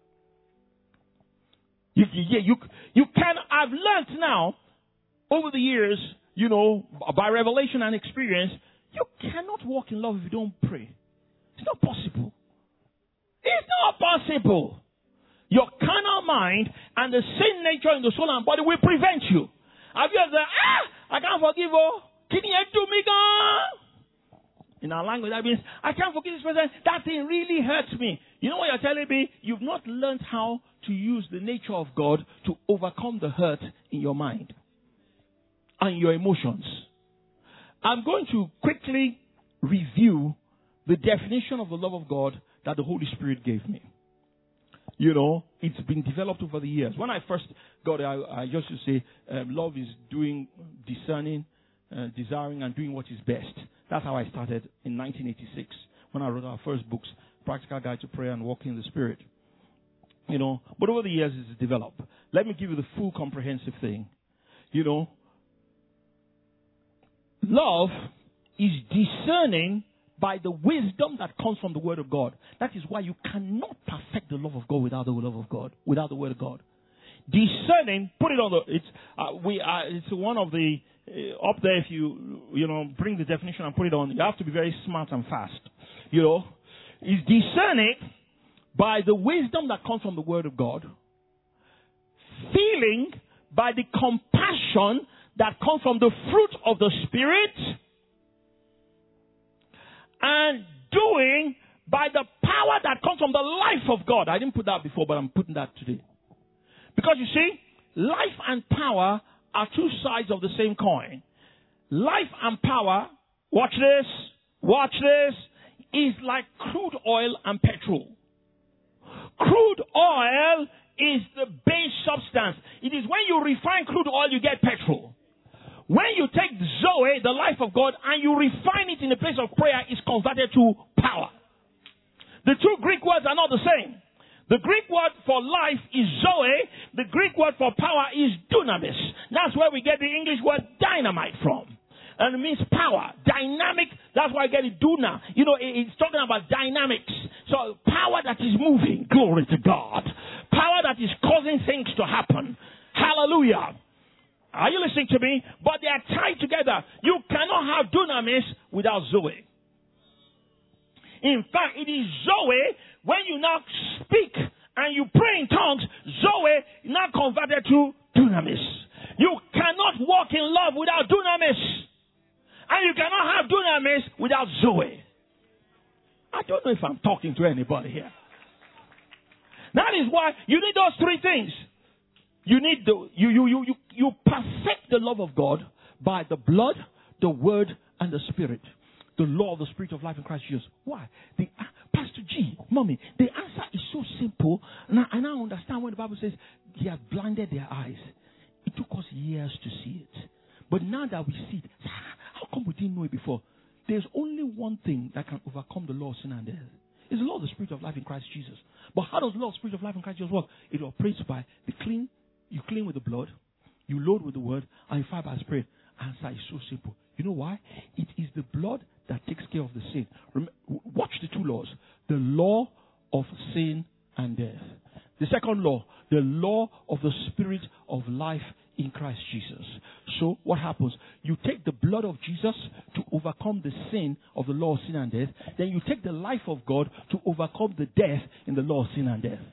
You, you, you, you can, I've learned now, over the years, you know, by revelation and experience, you cannot walk in love if you don't pray. It's not possible. It's not possible. Your carnal mind and the sin nature in the soul and body will prevent you. Have you ever said, ah, I can't forgive oh, can you do me God? In our language, that means, I can't forgive this person. That thing really hurts me. You know what you're telling me? You've not learned how to use the nature of God to overcome the hurt in your mind and your emotions. I'm going to quickly review the definition of the love of God that the Holy Spirit gave me. You know, it's been developed over the years. When I first got it, I, I just used to say, um, love is doing, discerning, uh, desiring, and doing what is best. That's how I started in nineteen eighty-six when I wrote our first books, Practical Guide to Prayer and Walking in the Spirit. You know, but over the years it's developed. Let me give you the full comprehensive thing. You know, love is discerning by the wisdom that comes from the Word of God. That is why you cannot perfect the love of God without the love of God, without the Word of God. Discerning, put it on the, it's, uh, we are, it's one of the, uh, up there if you, you know, bring the definition and put it on, you have to be very smart and fast. You know, is discerning by the wisdom that comes from the Word of God, feeling by the compassion that comes from the fruit of the Spirit, and doing by the power that comes from the life of God. I didn't put that before, but I'm putting that today. Because you see, life and power are two sides of the same coin. Life and power, watch this, watch this, is like crude oil and petrol. Crude oil is the base substance. It is when you refine crude oil, you get petrol. When you take Zoe, the life of God, and you refine it in the place of prayer, it's converted to power. The two Greek words are not the same. The Greek word for life is Zoe. The Greek word for power is dunamis. That's where we get the English word dynamite from. And it means power, dynamic. That's why I get it, duna. You know, it's talking about dynamics. So power that is moving, glory to God. Power that is causing things to happen. Hallelujah. Are you listening to me? But they are tied together. You cannot have dunamis without Zoe. In fact, it is Zoe, when you now speak and you pray in tongues, Zoe now converted to dunamis. You cannot walk in love without dunamis. And you cannot have dunamis without Zoe. I don't know if I'm talking to anybody here. That is why you need those three things. You need the, you, you, you, you, you perfect the love of God by the blood, the word, and the spirit. the law of the Spirit of life in Christ Jesus? Why? The, uh, Pastor G, Mommy, the answer is so simple. And I, and I understand when the Bible says He has blinded their eyes. It took us years to see it. But now that we see it, how come we didn't know it before? There's only one thing that can overcome the law of sin and death. It's the law of the Spirit of life in Christ Jesus. But how does the law of the Spirit of life in Christ Jesus work? It operates by the clean, you clean with the blood, you load with the word, and you fire by the Spirit. Answer is so simple. You know why? It is the blood that takes care of the sin. Remember, watch the two laws. The law of sin and death. The second law, the law of the Spirit of life in Christ Jesus. So what happens? You take the blood of Jesus to overcome the sin of the law of sin and death. Then you take the life of God to overcome the death in the law of sin and death.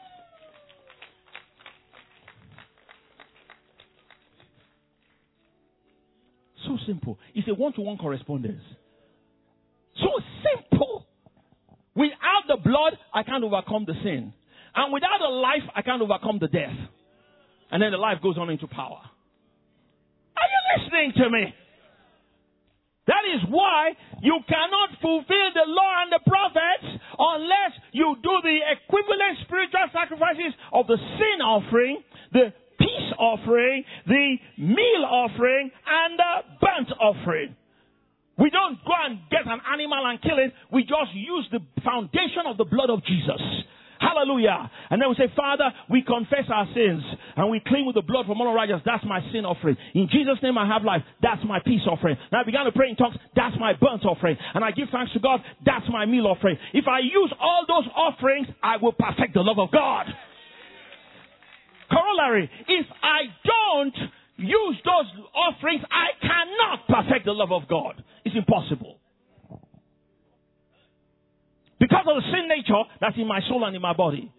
So simple. It's a one-to-one correspondence. So simple. Without the blood, I can't overcome the sin. And without the life, I can't overcome the death. And then the life goes on into power. Are you listening to me? That is why you cannot fulfill the law and the prophets unless you do the equivalent spiritual sacrifices of the sin offering, the peace offering, the meal offering, and the burnt offering. We don't go and get an animal and kill it. We just use the foundation of the blood of Jesus. Hallelujah. And then we say, Father, we confess our sins and we clean with the blood from all unrighteousness. That's my sin offering. In Jesus' name I have life. That's my peace offering. Now I began to pray in tongues. That's my burnt offering. And I give thanks to God. That's my meal offering. If I use all those offerings, I will perfect the love of God. Corollary, if I don't use those offerings, I cannot perfect the love of God. It's impossible. Because of the sin nature that's in my soul and in my body.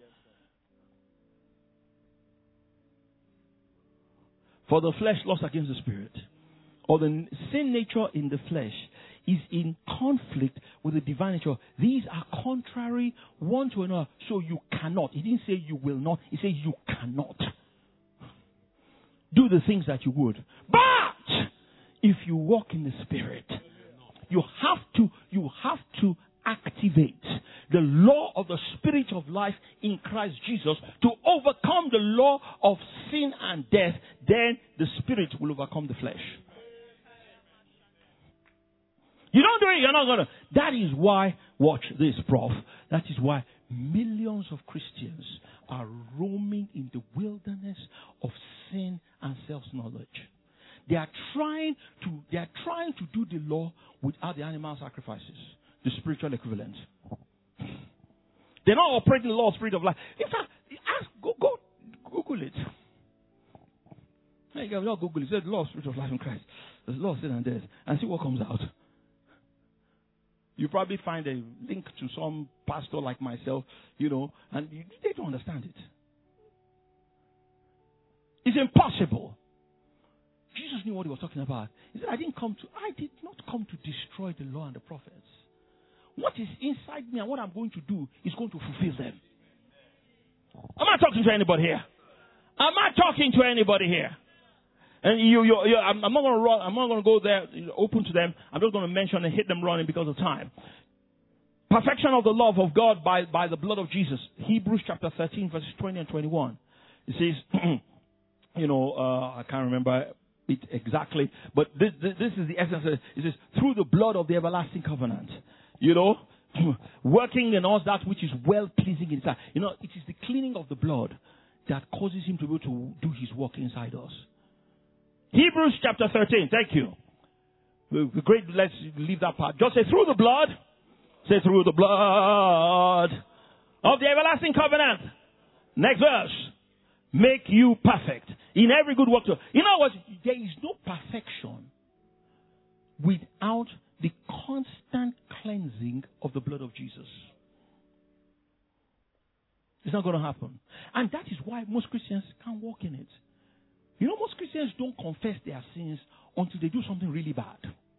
For the flesh lusts against the spirit. Or the sin nature in the flesh is in conflict with the divine nature. These are contrary one to another. So you cannot. He didn't say you will not. He said you cannot do the things that you would. But if you walk in the spirit, you have to, you have to activate the law of the Spirit of life in Christ Jesus to overcome the law of sin and death. Then the Spirit will overcome the flesh. You don't do it, you're not going to. That is why, watch this, Prof. That is why millions of Christians are roaming in the wilderness of sin and self-knowledge. They are trying to, they are trying to do the law without the animal sacrifices. The spiritual equivalent. They're not operating the law of spirit of life. In fact, ask, go, go, Google it. You can Google it. It says the law of spirit of life in Christ. The law of sin and death. And see what comes out. You probably find a link to some pastor like myself, you know, and you, they don't understand it. It's impossible. Jesus knew what he was talking about. He said, I didn't come to, I did not come to destroy the law and the prophets. What is inside me and what I'm going to do is going to fulfill them. Am I talking to anybody here? Am I talking to anybody here? And you, you, you I'm, I'm not going to run. I'm not going to go there open to them. I'm just going to mention and hit them running because of time. Perfection of the love of God by by the blood of Jesus. Hebrews chapter thirteen, verses twenty and twenty-one. It says, you know, uh, I can't remember it exactly, but this, this, this is the essence of it. It says, through the blood of the everlasting covenant. You know, working in us that which is well pleasing inside. You know, it is the cleaning of the blood that causes him to be able to do his work inside us. Hebrews chapter thirteen. Thank you. The great, let's leave that part. Just say through the blood. Say through the blood of the everlasting covenant. Next verse. Make you perfect in every good work. In other words, there is no perfection without the constant cleansing of the blood of Jesus. It's not going to happen. And that is why most Christians can't walk in it. You know, most Christians don't confess their sins until they do something really bad.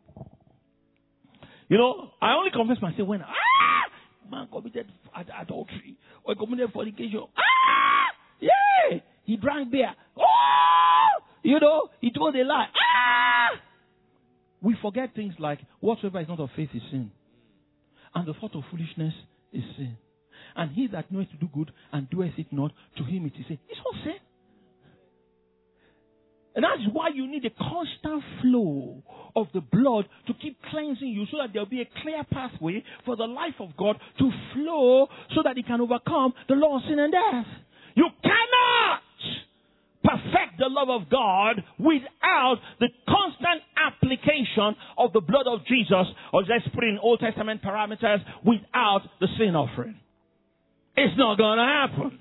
You know, I only confess my sin when, ah, man committed ad- adultery or committed fornication. Ah, yeah, he drank beer. Oh, you know, he told a lie. Ah. we forget things like whatsoever is not of faith is sin. And the thought of foolishness is sin. And he that knoweth to do good and doeth it not, to him it is sin. It's all sin. And that's why you need a constant flow of the blood to keep cleansing you so that there'll be a clear pathway for the life of God to flow so that it can overcome the law of sin and death. You cannot perfect the love of God without the constant application of the blood of Jesus, or let's put in Old Testament parameters, without the sin offering. It's not going to happen.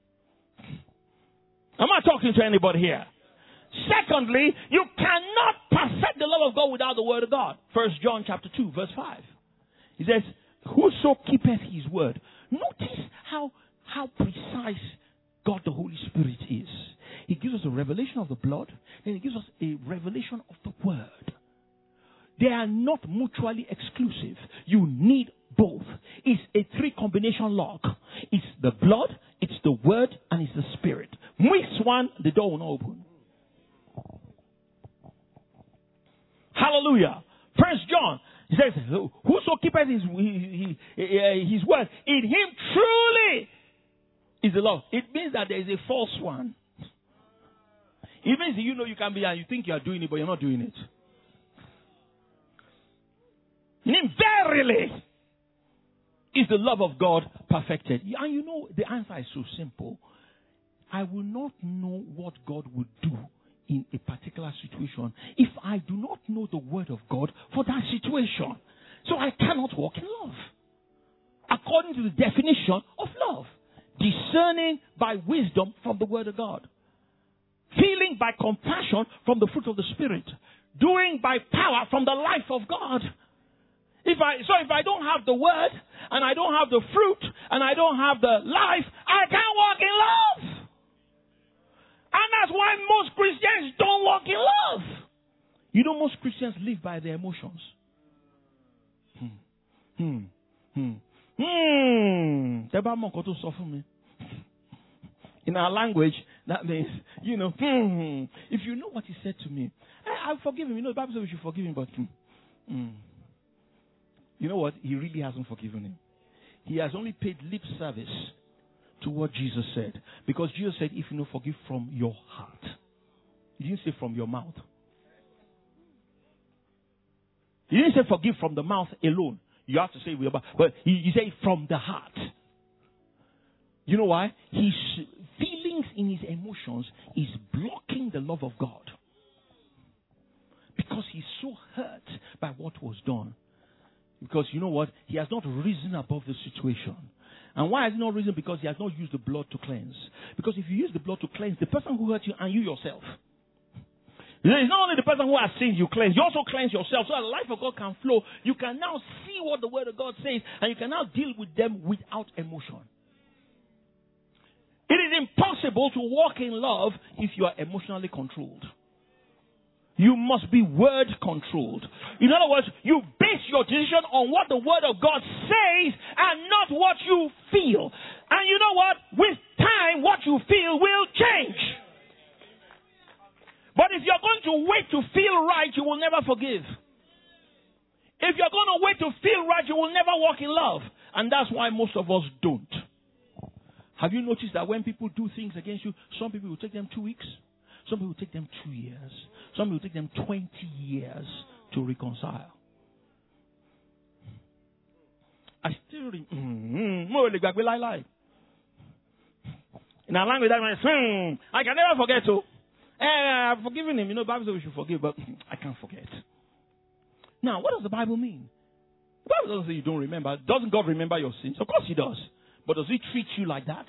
Am I talking to anybody here? Secondly, you cannot perfect the love of God without the word of God. First John chapter two, verse five. He says, whoso keepeth his word. Notice how, how precise God the Holy Spirit is. He gives us a revelation of the blood, then he gives us a revelation of the word. They are not mutually exclusive. You need both. It's a three combination lock. It's the blood, it's the word, and it's the spirit. Mix one, the door will not open. Hallelujah. First John, he says, whoso keepeth his, his, his word, in him truly is the love. It means that there is a false one. It means that you know you can be and you think you are doing it, but you're not doing it. In verily is the love of God perfected. And you know, the answer is so simple. I will not know what God would do in a particular situation if I do not know the word of God for that situation. So I cannot walk in love. According to the definition of love. Discerning by wisdom from the word of God. Feeling by compassion from the fruit of the Spirit. Doing by power from the life of God. If I, so if I don't have the word, and I don't have the fruit, and I don't have the life, I can't walk in love. And that's why most Christians don't walk in love. You know, most Christians live by their emotions. Hmm. Hmm. Hmm. Hmm. In our language, that means, you know, hmm. If you know what he said to me, I, I'll forgive him. You know, the Bible says we should forgive him, but hmm. Hmm. You know what? He really hasn't forgiven him. He has only paid lip service to what Jesus said. Because Jesus said, if you know, forgive from your heart. He didn't say from your mouth. He didn't say forgive from the mouth alone. You have to say with your mouth. But he, he said from the heart. You know why? His feelings in his emotions is blocking the love of God. Because he's so hurt by what was done. Because you know what? He has not risen above the situation. And why has he not risen? Because he has not used the blood to cleanse. Because if you use the blood to cleanse, the person who hurt you and you yourself. It's not only the person who has sinned you cleanse, you also cleanse yourself so that the life of God can flow. You can now see what the word of God says and you can now deal with them without emotion. It is impossible to walk in love if you are emotionally controlled. You must be word controlled. In other words, you base your decision on what the word of God says and not what you feel. And you know what? With time, what you feel will change. But if you're going to wait to feel right, you will never forgive. If you're going to wait to feel right, you will never walk in love. And that's why most of us don't. Have you noticed that when people do things against you, some people will take them two weeks? Some people take them two years. Some people take them twenty years to reconcile. I still read. In our language, that means, hmm, I can never forget to. Eh, I've forgiven him. You know, the Bible says we should forgive, but I can't forget. Now, what does the Bible mean? The Bible doesn't say you don't remember. Doesn't God remember your sins? Of course he does. But does he treat you like that?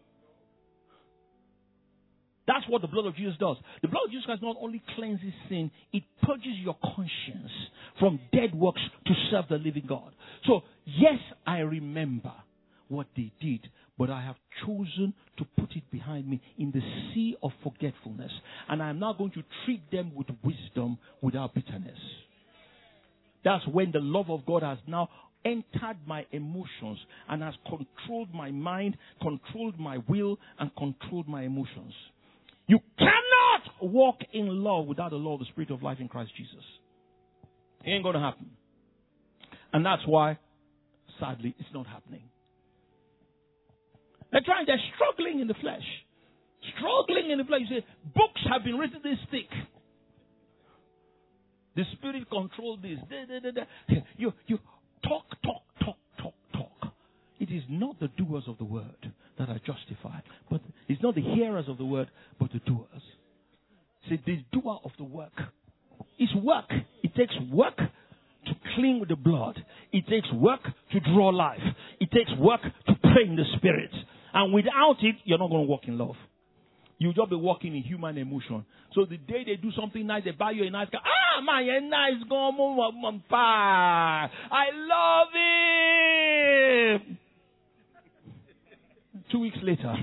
That's what the blood of Jesus does. The blood of Jesus Christ not only cleanses sin, it purges your conscience from dead works to serve the living God. So, yes, I remember what they did, but I have chosen to put it behind me in the sea of forgetfulness. And I am now going to treat them with wisdom without bitterness. That's when the love of God has now entered my emotions and has controlled my mind, controlled my will, and controlled my emotions. You cannot walk in love without the law of the Spirit of life in Christ Jesus. It ain't going to happen. And that's why, sadly, it's not happening. They're trying, they're struggling in the flesh. Struggling in the flesh. You say, books have been written this thick. The Spirit controls this. Da, da, da, da. You, you talk, talk, talk, talk, talk. It is not the doers of the word that are justified. But it's not the hearers of the word, but the doers. See, the doer of the work. It's work. It takes work to clean with the blood. It takes work to draw life. It takes work to pray in the Spirit. And without it, you're not going to walk in love. You'll just be walking in human emotion. So the day they do something nice, they buy you a nice car. Ah, man, you're nice. I love it. Two weeks later,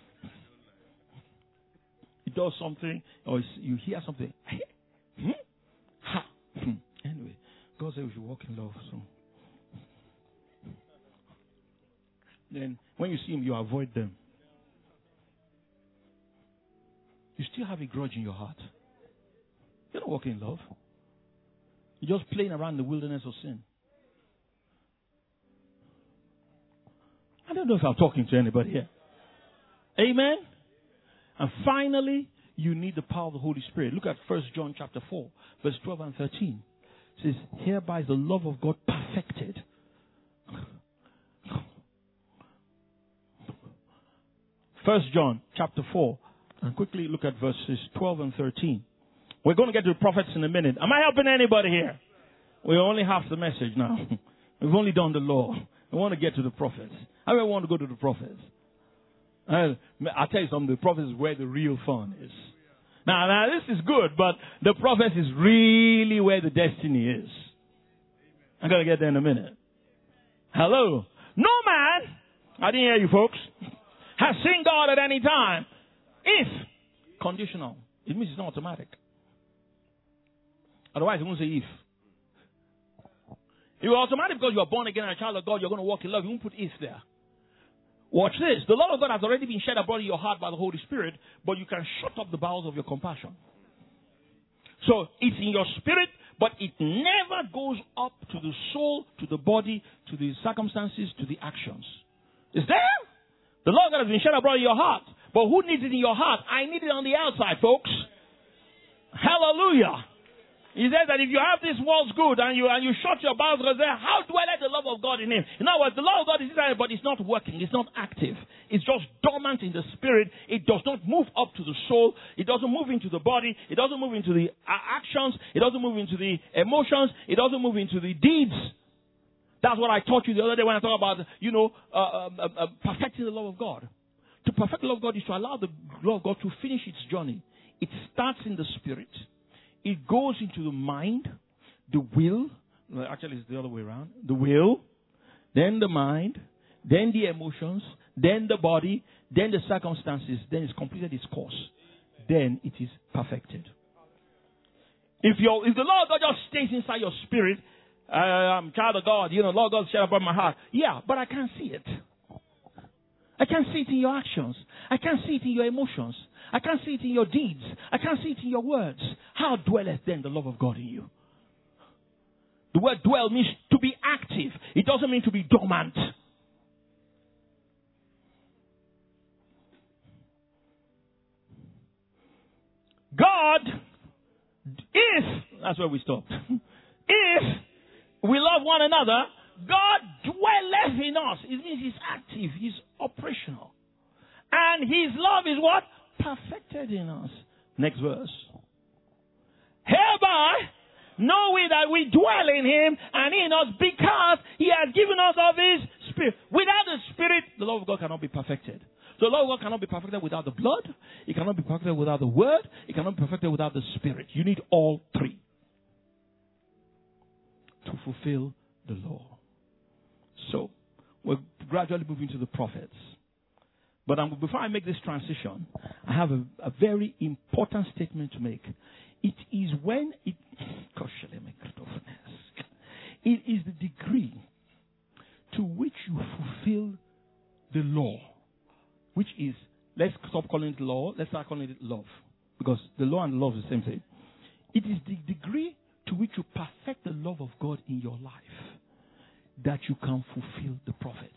it does something, or you hear something. Hmm? Ha. Hmm. Anyway, God said we should walk in love. So then, when you see him, you avoid them. You still have a grudge in your heart. You're not walking in love. You're just playing around the wilderness of sin. I don't know if I'm talking to anybody here. Amen? And finally, you need the power of the Holy Spirit. Look at First John chapter four, verse twelve and thirteen. It says, hereby is the love of God perfected. First John chapter four. And quickly look at verses twelve and thirteen. We're going to get to the prophets in a minute. Am I helping anybody here? We're only half the message now. We've only done the law. We want to get to the prophets. I don't want to go to the prophets. I'll, I'll tell you something. The prophets is where the real fun is. Now, now, this is good, but the prophets is really where the destiny is. I'm going to get there in a minute. Hello. No man, I didn't hear you folks, has seen God at any time. If conditional, it means it's not automatic. Otherwise, it won't say if. If you're automatic because you are born again and a child of God, you're going to walk in love. You won't put if there. Watch this. The love of God has already been shed abroad in your heart by the Holy Spirit, but you can shut up the bowels of your compassion. So it's in your spirit, but it never goes up to the soul, to the body, to the circumstances, to the actions. Is there? The love of God has been shed abroad in your heart. But who needs it in your heart? I need it on the outside, folks. Hallelujah. He says that if you have this world's good and you and you shut your bowels, how dwelleth the love of God in him? In other words, the love of God is inside, but it's not working. It's not active. It's just dormant in the spirit. It does not move up to the soul. It doesn't move into the body. It doesn't move into the actions. It doesn't move into the emotions. It doesn't move into the deeds. That's what I taught you the other day when I talked about, you know, uh, uh, uh, perfecting the love of God. To perfect the love of God is to allow the love of God to finish its journey. It starts in the spirit. It goes into the mind, the will. Well, actually, it's the other way around. The will, then the mind, then the emotions, then the body, then the circumstances. Then it's completed its course. Then it is perfected. If your if the Lord God just stays inside your spirit, uh, I'm a child of God, you know, Lord God shed above my heart. Yeah, but I can't see it. I can't see it in your actions. I can't see it in your emotions. I can't see it in your deeds. I can't see it in your words. How dwelleth then the love of God in you? The word dwell means to be active. It doesn't mean to be dormant. God, if, that's where we stopped. If we love one another, God dwelleth in us. It means He's active. He's operational. And His love is what? Perfected in us. Next verse. Hereby know we that we dwell in Him and in us because He has given us of His Spirit. Without the Spirit, the love of God cannot be perfected. So the love of God cannot be perfected without the blood. It cannot be perfected without the Word. It cannot be perfected without the Spirit. You need all three to fulfill the law. So, we're gradually moving to the prophets. But um, before I make this transition, I have a, a very important statement to make. It is when it, it is the degree to which you fulfill the law, which is, let's stop calling it law, let's start calling it love. Because the law and love is the same thing. It is the degree to which you perfect the love of God in your life, that you can fulfill the prophets.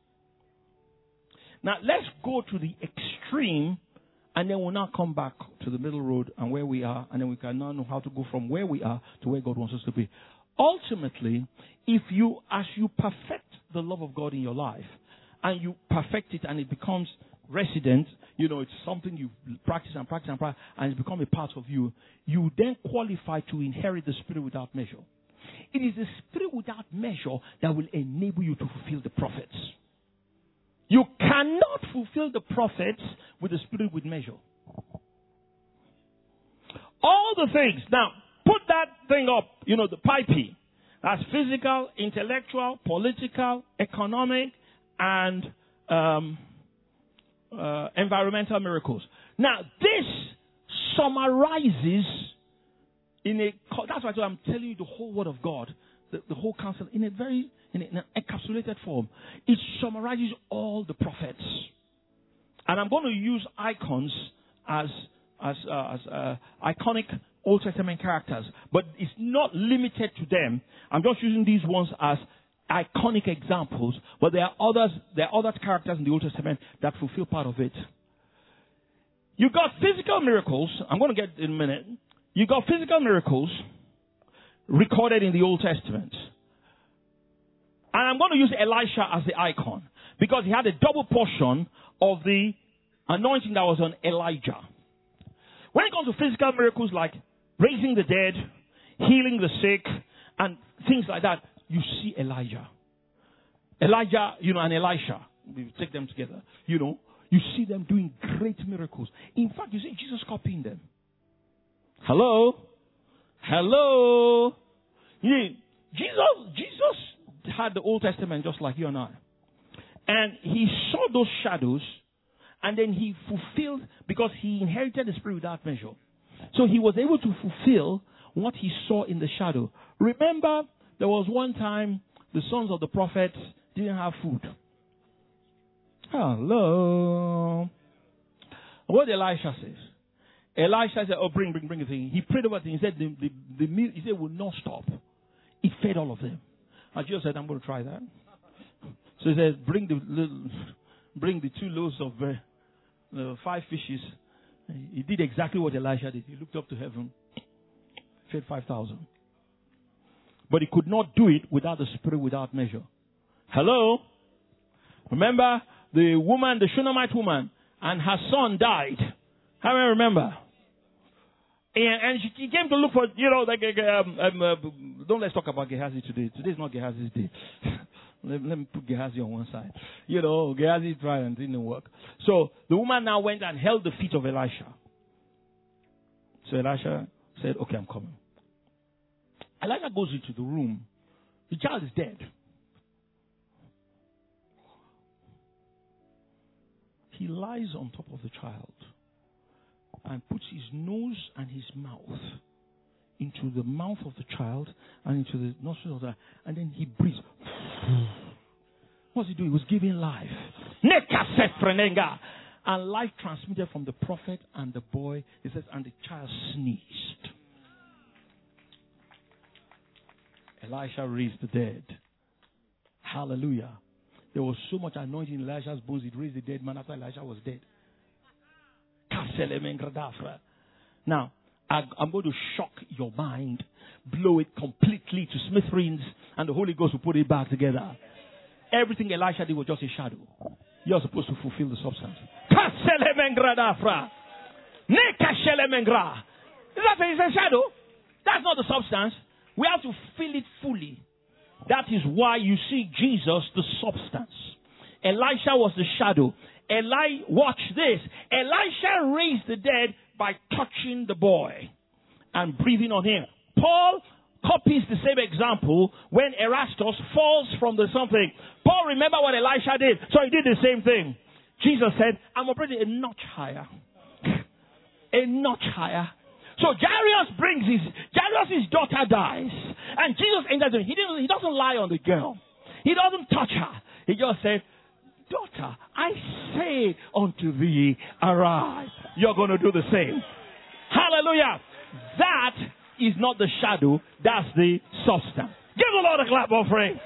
Now, let's go to the extreme, and then we'll now come back to the middle road and where we are, and then we can now know how to go from where we are to where God wants us to be. Ultimately, if you, as you perfect the love of God in your life, and you perfect it and it becomes resident, you know, it's something you practice and practice and practice, and it's become a part of you, you then qualify to inherit the Spirit without measure. It is the Spirit without measure that will enable you to fulfill the prophets. You cannot fulfill the prophets with the Spirit with measure. All the things. Now, put that thing up, you know, the pipey. That's physical, intellectual, political, economic, and um, uh, environmental miracles. Now, this summarizes in a, that's why I'm telling you the whole Word of God, the, the whole counsel, in a very, in an encapsulated form. It summarizes all the prophets. And I'm going to use icons as, as, uh, as uh, iconic Old Testament characters. But it's not limited to them. I'm just using these ones as iconic examples. But there are others, there are other characters in the Old Testament that fulfill part of it. You got physical miracles. I'm going to get in a minute. You got physical miracles recorded in the Old Testament. And I'm going to use Elisha as the icon because he had a double portion of the anointing that was on Elijah. When it comes to physical miracles like raising the dead, healing the sick, and things like that, you see Elijah. Elijah, you know, and Elisha. We take them together. You know, you see them doing great miracles. In fact, you see Jesus copying them. Hello? Hello? You know, Jesus, Jesus had the Old Testament just like you and I. And he saw those shadows, and then he fulfilled, because he inherited the Spirit without measure. So he was able to fulfill what he saw in the shadow. Remember, there was one time the sons of the prophets didn't have food. Hello? What Elisha says. Elisha said, oh, bring, bring, bring a thing. He prayed over the thing. He said, the, the, the meal, he said, will not stop. It fed all of them. And Jesus said, I'm going to try that. So he said, bring the little, bring the two loaves of bread, uh, five fishes. He did exactly what Elisha did. He looked up to heaven, fed five thousand. But he could not do it without the Spirit without measure. Hello? Remember the woman, the Shunammite woman, and her son died. How many remember? And, and she, she came to look for, you know, like, um, um, uh, don't let's talk about Gehazi today. Today's not Gehazi's day. let, let me put Gehazi on one side. You know, Gehazi tried and didn't work. So the woman now went and held the feet of Elisha. So Elisha said, okay, I'm coming. Elisha goes into the room. The child is dead. He lies on top of the child and puts his nose and his mouth into the mouth of the child and into the nostrils of the, and then he breathes. What's he doing? He was giving life. And life transmitted from the prophet and the boy. It says, and the child sneezed. Elisha raised the dead. Hallelujah. There was so much anointing in Elisha's bones, it raised the dead man after Elisha was dead. Now, I'm going to shock your mind, blow it completely to smithereens, and the Holy Ghost will put it back together. Everything Elisha did was just a shadow. You're supposed to fulfill the substance. Is that a shadow? That's not the substance. We have to feel it fully. That is why you see Jesus, the substance. Elisha was the shadow. Eli, watch this. Elisha raised the dead by touching the boy and breathing on him. Paul copies the same example when Erastus falls from the something. Paul remember what Elisha did, so he did the same thing. Jesus said, I'm operating a notch higher. A notch higher. So Jairus brings his, Jairus' daughter dies. And Jesus enters him. He, didn't, he doesn't lie on the girl. He doesn't touch her. He just said, daughter, I say unto thee, arise. You're going to do the same. Hallelujah. That is not the shadow, that's the substance. Give the Lord a clap offering.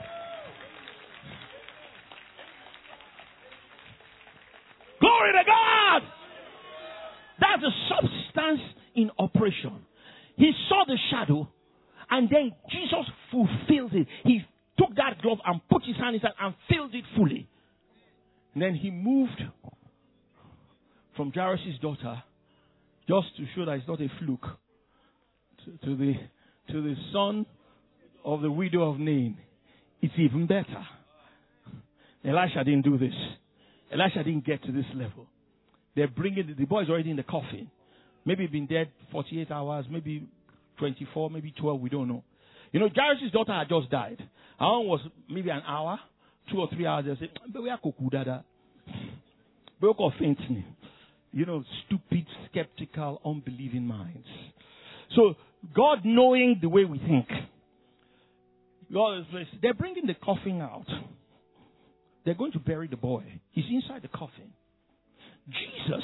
Glory to God. That's the substance in operation. He saw the shadow, and then Jesus fulfilled it. He took that glove and put his hand inside and filled it fully. And then he moved from Jairus' daughter, just to show that it's not a fluke, to, to the to the son of the widow of Nain. It's even better. Elisha didn't do this. Elisha didn't get to this level. They're bringing the, the boy's already in the coffin. Maybe been dead forty-eight hours, maybe twenty-four, maybe twelve, we don't know. You know, Jairus' daughter had just died. Her own was maybe an hour, two or three hours. They say, but we are kukudada. We are fainting. You know, stupid, skeptical, unbelieving minds. So, God knowing the way we think. God is, they're bringing the coffin out. They're going to bury the boy. He's inside the coffin. Jesus,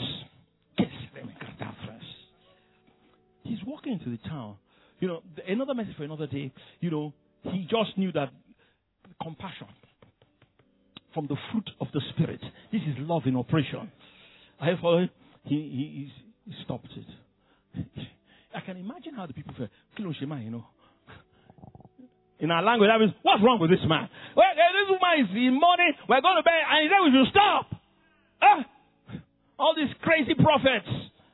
he's walking into the town. You know, another message for another day. You know, he just knew that compassion from the fruit of the Spirit. This is love in operation. I have followed. He, he, he stopped it. I can imagine how the people feel. You know. In our language, that means, what's wrong with this man? Well, this woman is in money. We're going to bed, and he said we should stop. Ah, all these crazy prophets.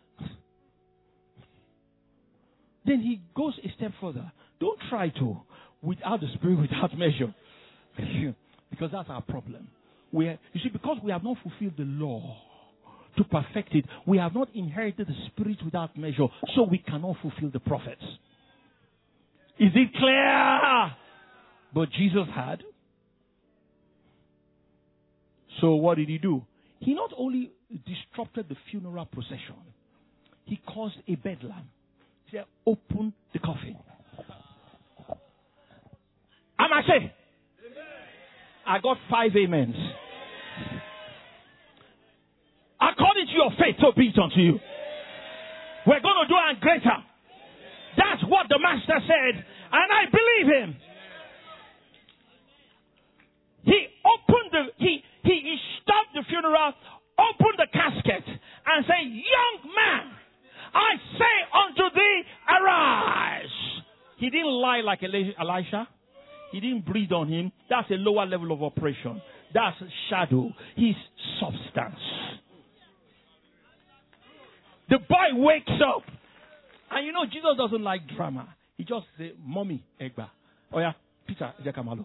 Then he goes a step further. Don't try to, without the Spirit, without measure. Because that's our problem. We are, you see, because we have not fulfilled the law to perfect it, we have not inherited the Spirit without measure, so we cannot fulfill the prophets. Is it clear? But Jesus had. So what did he do? He not only disrupted the funeral procession, he caused a bedlam. He said, open the coffin. Am I saying? I got five amens. According to your faith, so be it unto you. We're going to do it greater. That's what the master said, and I believe him. He opened the, he, he, he stopped the funeral, opened the casket, and said, young man, I say unto thee, arise. He didn't lie like Elisha. He didn't breathe on him. That's a lower level of operation. That's shadow. His substance. The boy wakes up. And you know, Jesus doesn't like drama. He just says, Mommy, Egba. Oh yeah, Peter, Jekamalo.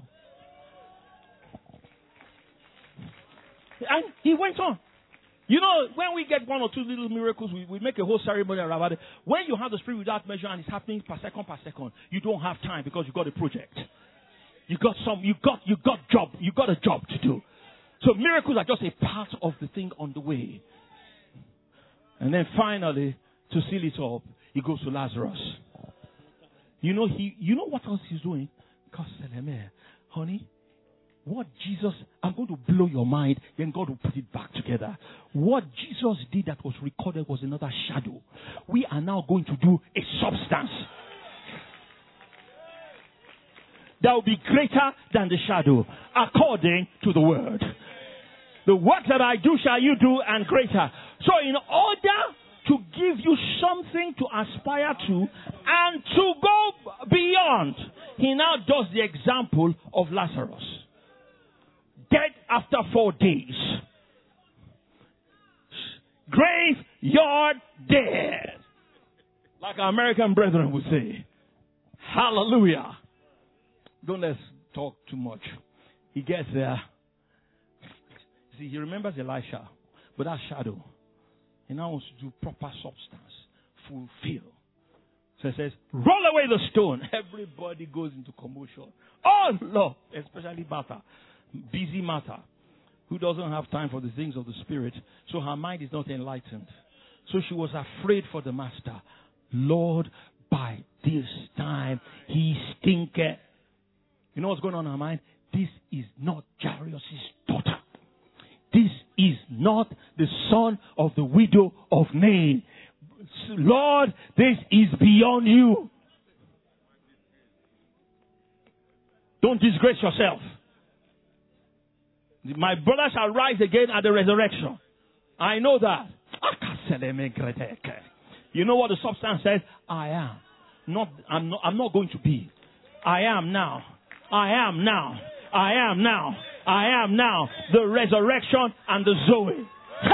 And he went on. You know, when we get one or two little miracles, we, we make a whole ceremony around it. When you have the Spirit without measure and it's happening per second per second, you don't have time because you got a project. You got some, you got, you got job, you got a job to do. So miracles are just a part of the thing on the way. And then finally, to seal it up, he goes to Lazarus. You know, he, you know what else he's doing? Honey, what Jesus, I'm going to blow your mind, then God will put it back together. What Jesus did that was recorded was another shadow. We are now going to do a substance that will be greater than the shadow, according to the word. The work that I do shall you do, and greater. So in order to give you something to aspire to and to go beyond, he now does the example of Lazarus. Dead after four days. Graveyard dead. Like our American brethren would say. Hallelujah. Don't let's talk too much. He gets there. See, he remembers Elisha, but that shadow. He now wants to do proper substance. Fulfill. So he says, roll away the stone. Everybody goes into commotion. Oh, Lord. Especially Martha. Busy Martha. Who doesn't have time for the things of the Spirit. So her mind is not enlightened. So she was afraid for the master. Lord, by this time he stinketh. You know what's going on in her mind? This is not Jairus' daughter. This is not the son of the widow of Nain. Lord, this is beyond you. Don't disgrace yourself. My brother shall rise again at the resurrection. I know that. You know what the substance says? I am. Not, I'm not, I'm not going to be. I am now. I am now. I am now. I am now. The resurrection and the Zoe.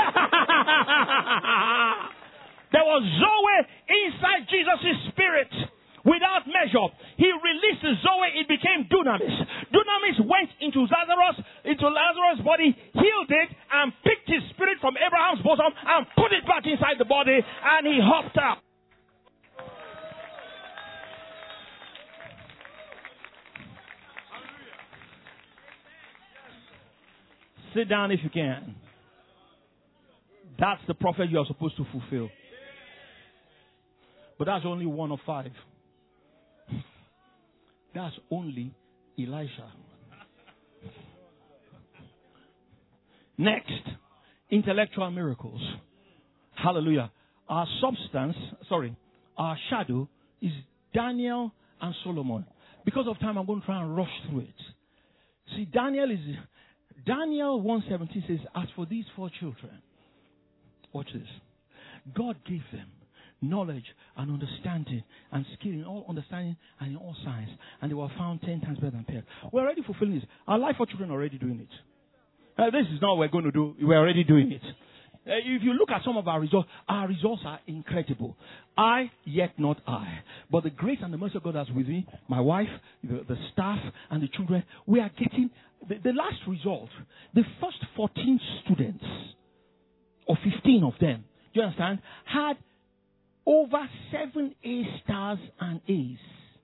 There was Zoe inside Jesus' spirit. Without measure, he released the Zoe, it became dunamis. Dunamis went into Lazarus, into Lazarus' body, healed it, and picked his spirit from Abraham's bosom and put it back inside the body, and he hopped up. Sit down if you can. That's the prophet you are supposed to fulfill. But that's only one of five. That's only Elisha. Next, intellectual miracles. Hallelujah. Our substance, sorry, our shadow is Daniel and Solomon. Because of time, I'm going to try and rush through it. See, Daniel is, Daniel one seventeen says, as for these four children, watch this. God gave them knowledge and understanding and skill in all understanding and in all science. And they were found ten times better than pearls. We're already fulfilling this. Our life for children are already doing it. Uh, this is not what we're going to do. We're already doing it. Uh, if you look at some of our results, our results are incredible. I, yet not I. But the grace and the mercy of God that's with me, my wife, the, the staff, and the children, we are getting the, the last result. The first fourteen students, or fifteen of them, do you understand, had over seven A stars and A's.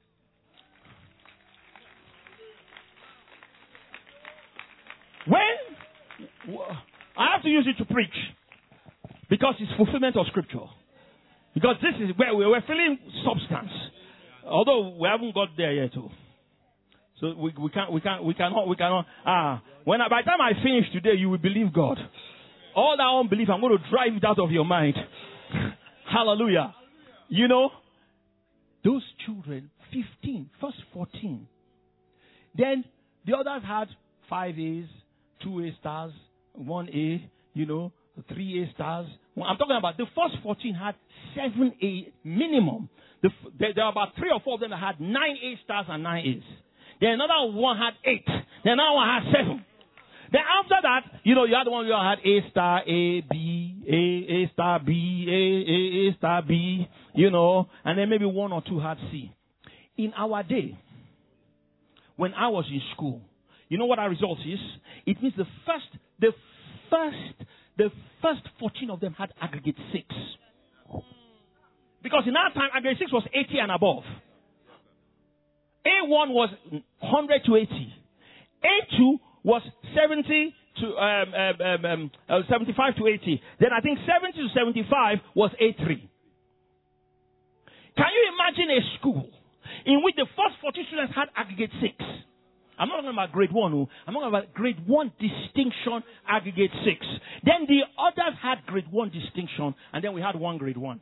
When I have to use it to preach, because it's fulfillment of scripture. Because this is where we're feeling substance, although we haven't got there yet too. So we we can't we can't we cannot we cannot ah when I, by the time I finish today, you will believe God. All that unbelief, I'm going to drive it out of your mind. Hallelujah. You know, those children, fifteen, first fourteen. Then the others had five A's, two A stars, one A, you know, three A stars. I'm talking about the first fourteen had seven A minimum. The, there, there were about three or four of them that had nine A stars and nine A's. Then another one had eight. Then another one had seven. Then after that, you know, you had the one who had A star, A, B, A, A star, B, A, A, A star, B, you know, and then maybe one or two had C. In our day, when I was in school, you know what our result is? It means the first, the first, the first fourteen of them had aggregate six. Because in our time, aggregate six was eighty and above. A one was one hundred to eighty. A two was seventy to um, um, um, uh, seventy-five to eighty. Then I think seventy to seventy-five was A three. Can you imagine a school in which the first forty students had aggregate six? I'm not talking about grade one. I'm talking about grade one distinction, aggregate six. Then the others had grade one distinction, and then we had one grade one.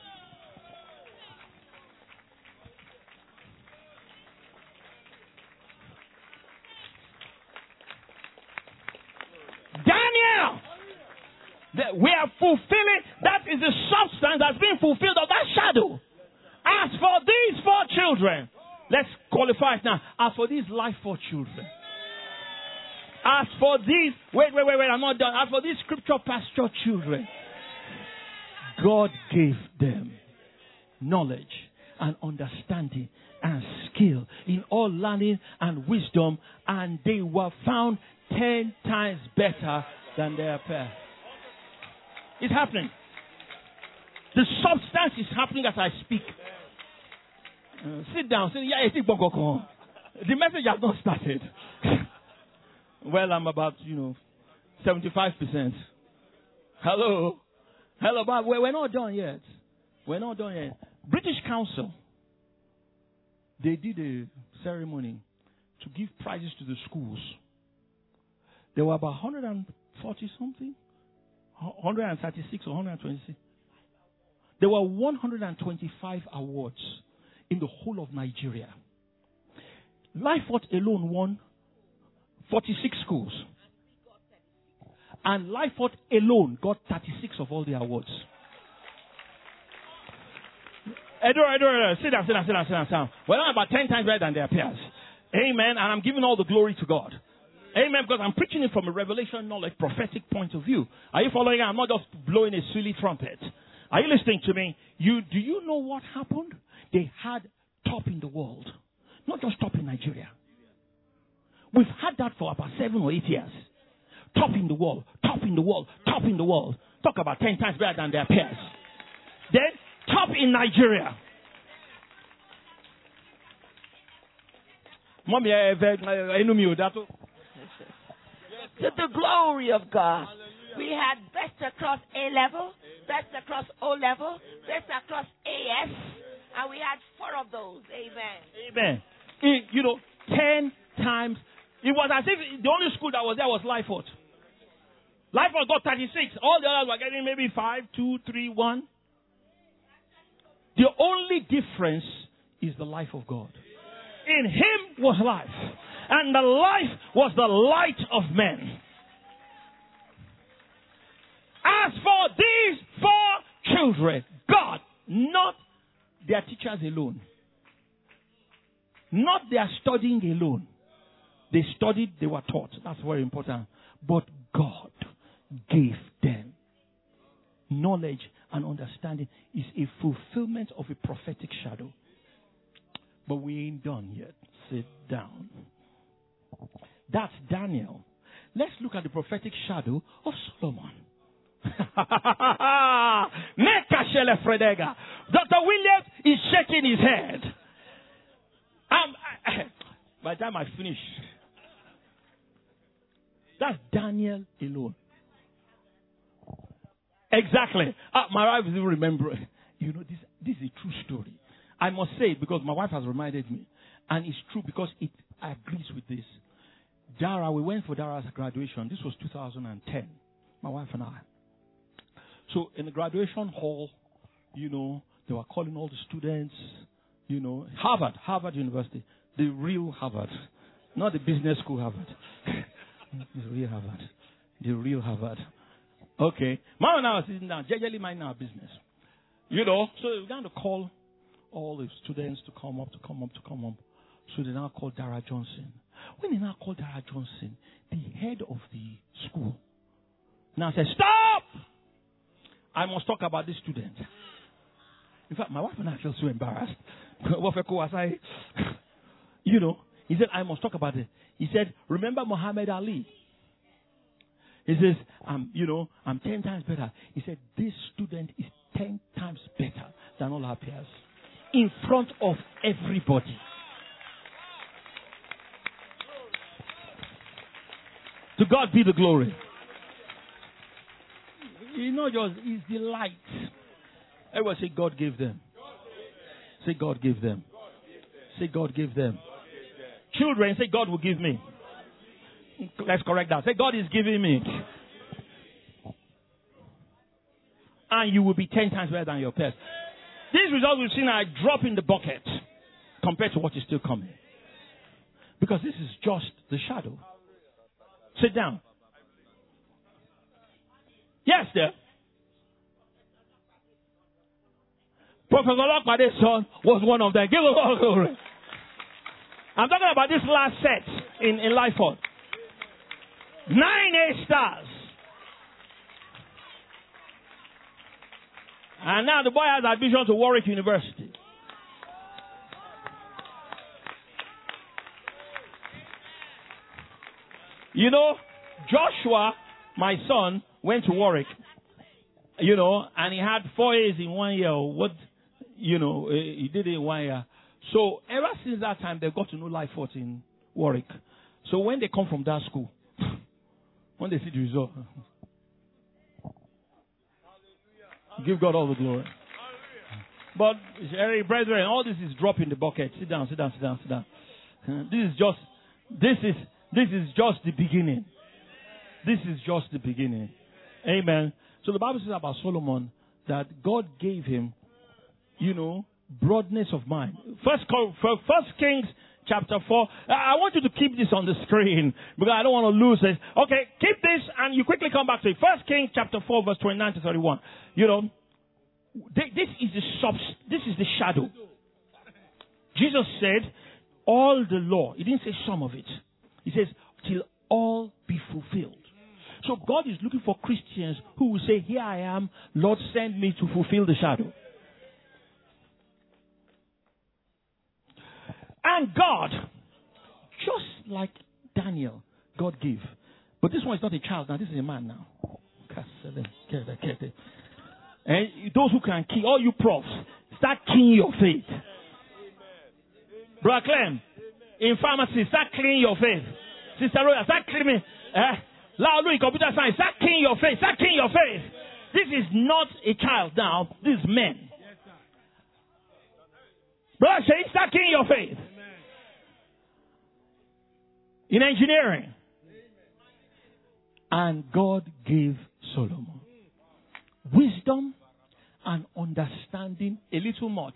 Daniel! That we are fulfilling, that is the substance that's being fulfilled of that shadow. As for these four children, let's qualify it now. As for these life for children. As for these, wait, wait, wait, wait, I'm not done. As for these scripture pasture children, God gave them knowledge and understanding and skill in all learning and wisdom, and they were found ten times better than their parents. It's happening. The substance is happening as I speak. Uh, sit down. Sit, yeah, the message has not started. Well, I'm about, you know, seventy-five percent. Hello. Hello, but we're, we're not done yet. We're not done yet. British Council, they did a ceremony to give prizes to the schools. There were about one hundred forty something, one hundred thirty-six or one hundred twenty-six. There were one hundred twenty-five awards in the whole of Nigeria. Lifefort alone won forty-six schools. And Lifefort alone got thirty-six of all the awards. Edo, Edo, Edo, sit down, sit down, sit down, sit down, sit down. We're not about ten times better than their peers. Amen. And I'm giving all the glory to God. Amen. Because I'm preaching it from a revelation knowledge, prophetic point of view. Are you following? I'm not just blowing a silly trumpet. Are you listening to me? You do you know what happened? They had top in the world. Not just top in Nigeria. We've had that for about seven or eight years. Top in the world, top in the world, top in the world. Talk about ten times better than their peers. Then, top in Nigeria. To the glory of God. We had best across A level, best across O level, best across A S, and we had four of those. Amen. Amen. It, you know, ten times. It was as if the only school that was there was Lifefort. Lifefort got thirty-six. All the others were getting maybe five, two, three, one. The only difference is the life of God. In him was life, and the life was the light of men. As for these four children, God, not their teachers alone, not their studying alone. They studied, they were taught. That's very important. But God gave them knowledge and understanding. Is a fulfillment of a prophetic shadow. But we ain't done yet. Sit down. That's Daniel. Let's look at the prophetic shadow of Solomon. Doctor Williams is shaking his head. Um, I, by the time I finish, that's Daniel alone. Exactly. Uh, my wife is even remembering. You know, this, this is a true story. I must say it because my wife has reminded me. And it's true because it agrees with this. Dara, we went for Dara's graduation. This was two thousand ten. My wife and I. So in the graduation hall, you know, they were calling all the students, you know, Harvard, Harvard University, the real Harvard, not the business school Harvard. The real Harvard. The real Harvard. Okay. Mom and I were sitting down, generally minding our business. You know, so we began to call all the students to come up, to come up, to come up. So they now called Dara Johnson. When they now called Dara Johnson, the head of the school now said, "Stop! I must talk about this student." In fact, my wife and I feel so embarrassed. You know, he said, "I must talk about it." He said, "Remember Muhammad Ali?" He says, "I'm, you know, I'm ten times better." He said, "This student is ten times better than all our peers." In front of everybody. To God be the glory. You know, just it's the light. Everyone say, God gave them. Say, God gave them. Say, God gave them. Children, say, God will give me. Let's correct that. Say, God is giving me. And you will be ten times better than your peers. These results we've seen are a drop in the bucket compared to what is still coming. Because this is just the shadow. Sit down. Yes, dear. Professor Olakpade's son was one of them. Give him all glory. I'm talking about this last set in, in Lifefort. Nine A stars. And now the boy has admission to Warwick University. You know, Joshua, my son, went to Warwick. You know, and he had four A's in one year. What, you know, he did it in one year. So ever since that time, they've got to know Lifefort in Warwick. So when they come from that school, when they see the result, give God all the glory. But, brethren, all this is drop in the bucket. Sit down, sit down, sit down, sit down. This is just, this is, this is just the beginning. This is just the beginning. Amen. So the Bible says about Solomon that God gave him, you know, broadness of mind. First, First Kings chapter four. I want you to keep this on the screen because I don't want to lose it. Okay, keep this and you quickly come back to it. First Kings chapter four, verse twenty-nine to thirty-one. You know, this is the sub, this is the shadow. Jesus said, all the law. He didn't say some of it. He says, till all be fulfilled. So God is looking for Christians who will say, here I am, Lord, send me to fulfill the shadow. And God, just like Daniel, God gave. But this one is not a child now, this is a man now. And those who can key, all you profs, start keying your faith. Brother Clem, in pharmacy, start cleaning your faith. Sister Roya, start cleaning. Eh? Loud in computer science, start cleaning your faith. Start cleaning your faith. This is not a child now. This is men. Brother Shay, start cleaning your faith. In engineering. And God gave Solomon wisdom and understanding a little much.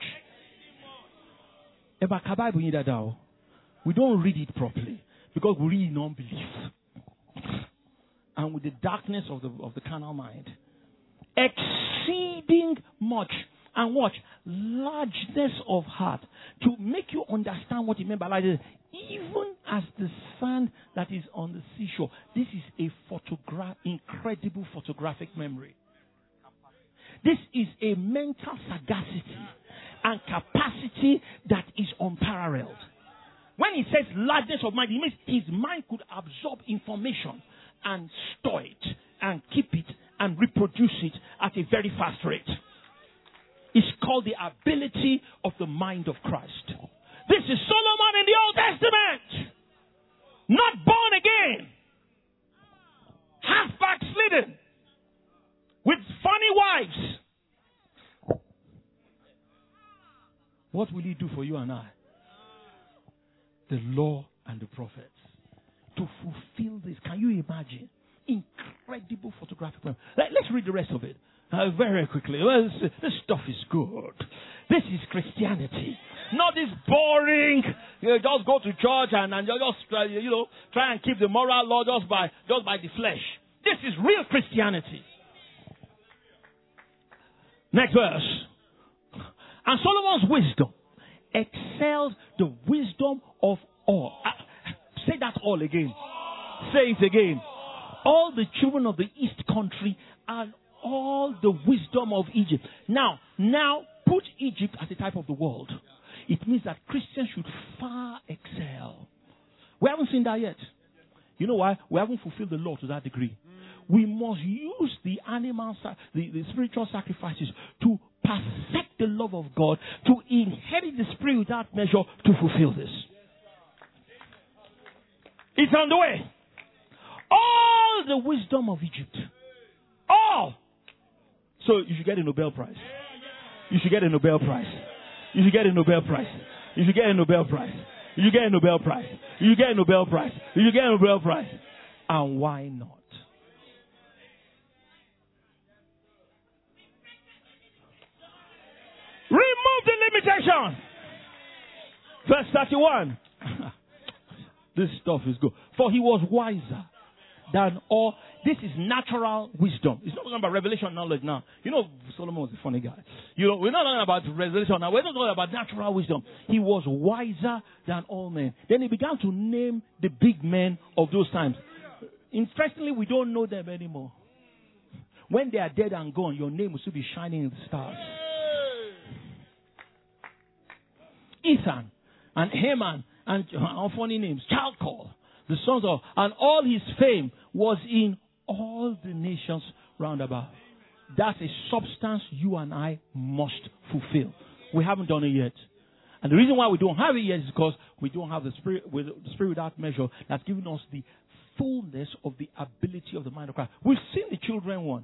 We don't read it properly because we read in unbelief and with the darkness of the of the carnal mind. Exceeding much and watch largeness of heart to make you understand what you mean by largeness. Even as the sand that is on the seashore, this is a photograph, incredible photographic memory. This is a mental sagacity and capacity that is unparalleled. When he says largeness of mind, it means his mind could absorb information and store it and keep it and reproduce it at a very fast rate. It's called the ability of the mind of Christ. This is Solomon in the Old Testament. Not born again. Half backslidden. With funny wives. What will he do for you and I? The law and the prophets. To fulfill this. Can you imagine? Incredible photographic. Let, let's read the rest of it. Uh, very quickly. Well, this, this stuff is good. This is Christianity. Not this boring, you know, just go to church and, and just, uh, you know, try and keep the moral law just by, just by the flesh. This is real Christianity. Next verse. And Solomon's wisdom excelled the wisdom of all. Uh, say that all again. Say it again. All the children of the east country and all the wisdom of Egypt. Now, now put Egypt as a type of the world. It means that Christians should far excel. We haven't seen that yet. You know why? We haven't fulfilled the law to that degree. We must use the animal, the, the spiritual sacrifices to perfect the love of God, to inherit the spirit without measure, to fulfill this. It's on the way. All the wisdom of Egypt. All. So you should get a Nobel Prize. You should get a Nobel Prize. You should get a Nobel Prize. You should get a Nobel Prize. You should get a Nobel Prize. You should get a Nobel Prize. You should get a Nobel Prize. And why not? Remove the limitation. Verse thirty-one. This stuff is good. For he was wiser than all. This is natural wisdom. It's not talking about revelation knowledge now. You know, Solomon was a funny guy. You know, we're not talking about revelation now. We're not talking about natural wisdom. He was wiser than all men. Then he began to name the big men of those times. Interestingly, we don't know them anymore. When they are dead and gone, your name will still be shining in the stars. Ethan and Haman and uh, funny names, Chalcol, the sons of, and all his fame was in all the nations round about. That's a substance you and I must fulfill. We haven't done it yet. And the reason why we don't have it yet is because we don't have the spirit, with the spirit without measure that's given us the fullness of the ability of the mind of Christ. We've seen the children one.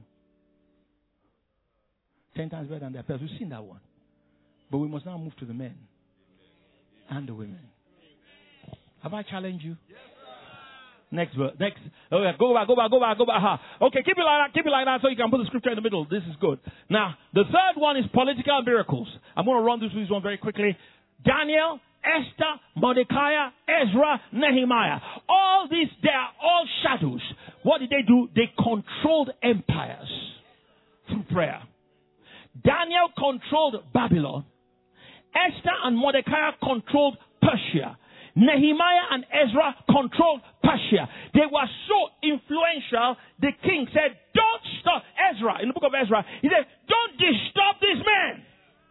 Ten times better than their parents. We've seen that one. But we must now move to the men and the women. Have I challenged you? Yes, next verse. Next. Okay, go back, go back, go back, go back. Aha. Okay, keep it like that, keep it like that so you can put the scripture in the middle. This is good. Now, the third one is political miracles. I'm going to run through this one very quickly. Daniel Esther, Mordecai, Ezra, Nehemiah. All these, they are all shadows. What did they do? They controlled empires through prayer. Daniel controlled Babylon. Esther and Mordecai controlled Persia. Nehemiah and Ezra controlled Persia. They were so influential, the king said, don't stop. Ezra, in the book of Ezra, he said, don't disturb these men.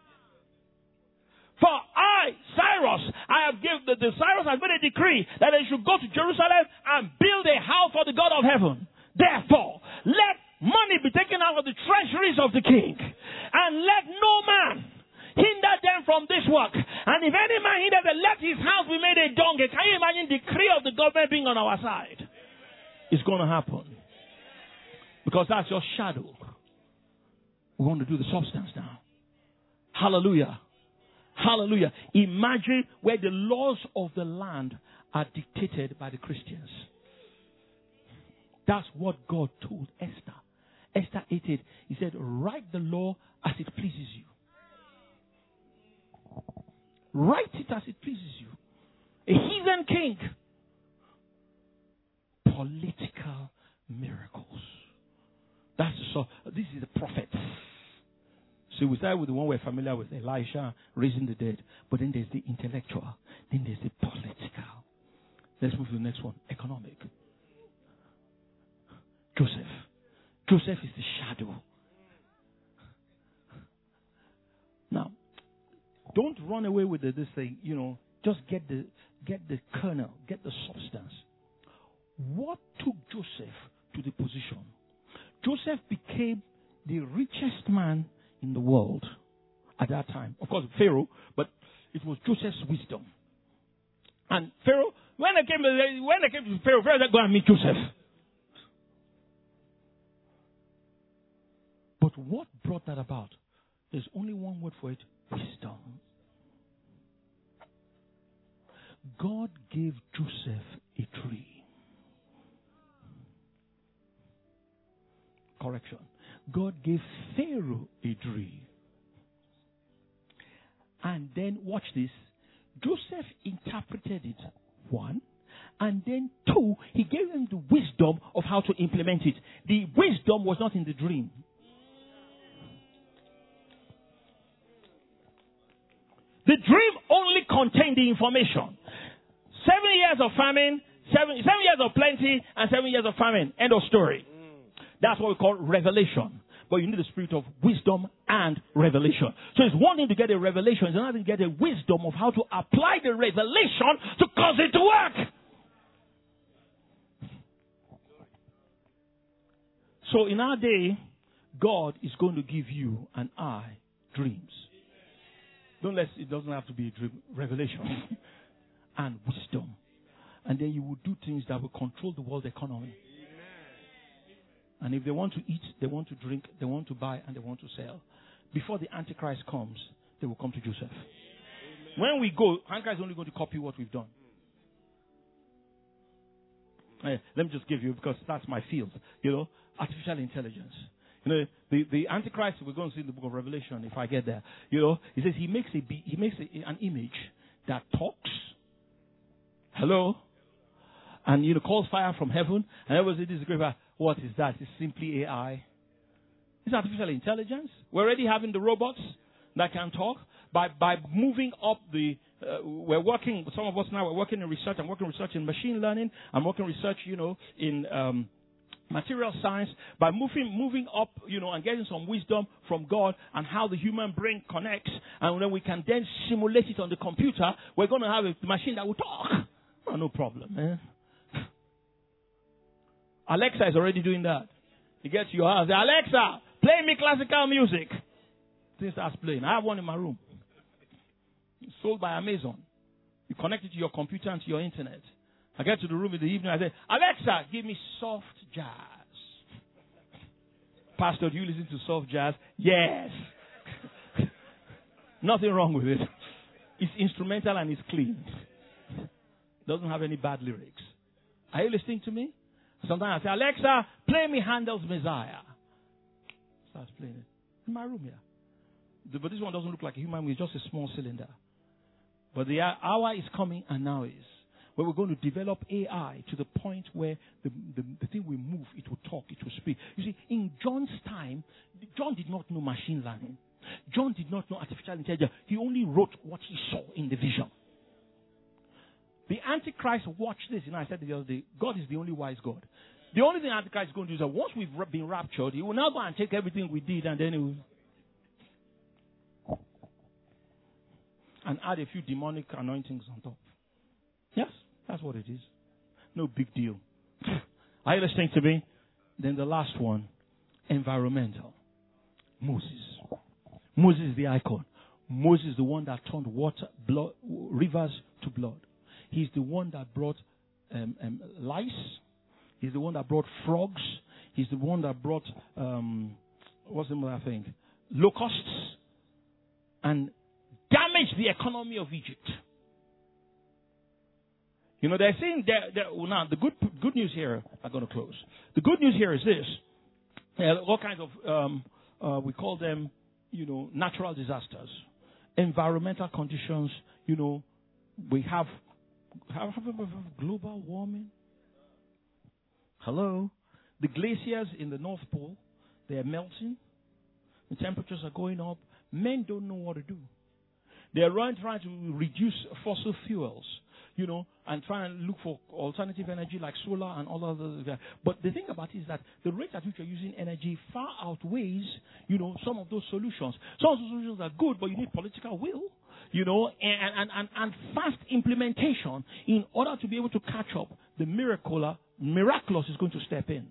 For I, Cyrus, I have given, the, the Cyrus has made a decree that they should go to Jerusalem and build a house for the God of heaven. Therefore, let money be taken out of the treasuries of the king, and let no man hinder them from this work. And if any man hinder them, let his house be made a dung. Can you imagine the decree of the government being on our side? It's going to happen. Because that's your shadow. We want to do the substance now. Hallelujah. Hallelujah. Imagine where the laws of the land are dictated by the Christians. That's what God told Esther. Esther eight eight. He said, write the law as it pleases you. Write it as it pleases you. A heathen king. Political miracles. That's so. This is the prophets. So we start with the one we're familiar with, Elisha raising the dead. But then there's the intellectual. Then there's the political. Let's move to the next one. Economic. Joseph. Joseph is the shadow. Now, don't run away with the, this thing. You know, just get the get the kernel, get the substance. What took Joseph to the position? Joseph became the richest man in the world at that time. Of course, Pharaoh, but it was Joseph's wisdom. And Pharaoh, when they came, when they came to Pharaoh, Pharaoh said, go and meet Joseph. But what brought that about? There's only one word for it: wisdom. God gave Joseph a dream. Correction. God gave Pharaoh a dream. And then, watch this. Joseph interpreted it, one. And then, two, he gave him the wisdom of how to implement it. The wisdom was not in the dream. The dream only contained the information. Seven years of famine, seven, seven years of plenty, and seven years of famine. End of story. That's what we call revelation. But you need the spirit of wisdom and revelation. So it's one thing to get a revelation. It's another thing to get a wisdom of how to apply the revelation to cause it to work. So in our day, God is going to give you and I dreams. Don't let it doesn't have to be a dream, revelation and wisdom. And then you will do things that will control the world economy. And if they want to eat, they want to drink, they want to buy, and they want to sell, before the Antichrist comes, they will come to Joseph. Amen. When we go, Antichrist is only going to copy what we've done. Uh, let me just give you, because that's my field, you know, artificial intelligence. You know, the, the Antichrist, we're going to see in the book of Revelation, if I get there, you know, he says he makes a he makes a, an image that talks. Hello? And, you know, calls fire from heaven. And everyone says, this is great. What is that? It's simply A I. It's artificial intelligence. We're already having the robots that can talk. By by moving up the, uh, we're working, some of us now, we're working in research. I'm working research in machine learning. I'm working research, you know, in um, material science. By moving moving up, you know, and getting some wisdom from God and how the human brain connects. And then we can then simulate it on the computer. We're going to have a machine that will talk. Oh, no problem, man. Alexa is already doing that. You get to your house, say, Alexa, play me classical music. Things starts playing. I have one in my room. It's sold by Amazon. You connect it to your computer and to your internet. I get to the room in the evening, I say, Alexa, give me soft jazz. Pastor, do you listen to soft jazz? Yes. Nothing wrong with it. It's instrumental and it's clean. Doesn't have any bad lyrics. Are you listening to me? Sometimes I say, Alexa, play me Handel's Messiah. Starts playing it. In my room here. But this one doesn't look like a human being. It's just a small cylinder. But the hour is coming, and now is, where we're going to develop A I to the point where the, the, the thing will move, it will talk, it will speak. You see, in John's time, John did not know machine learning. John did not know artificial intelligence. He only wrote what he saw in the vision. The Antichrist, watch this. You know, I said the other day, God is the only wise God. The only thing Antichrist is going to do is that once we've been raptured, he will now go and take everything we did and then he will and add a few demonic anointings on top. Yes, that's what it is. No big deal. Are you listening to me? Then the last one, environmental. Moses. Moses is the icon. Moses is the one that turned water, blood, rivers to blood. He's the one that brought um, um, lice. He's the one that brought frogs. He's the one that brought, um, what's the other thing? Locusts. And damaged the economy of Egypt. You know, they're saying that, that well, now the good good news here, I'm going to close. The good news here is this. Uh, all kinds of, um, uh, we call them, you know, natural disasters. Environmental conditions, you know, we have, have, have, have global warming. Hello? The glaciers in the North Pole, they are melting. The temperatures are going up. Men don't know what to do. They are trying to reduce fossil fuels, you know, and try and look for alternative energy like solar and all others. But the thing about it is that the rate at which you're using energy far outweighs, you know, some of those solutions. Some of those solutions are good, but you need political will, you know, and, and, and, and fast implementation in order to be able to catch up. The miracle, miraculous is going to step in.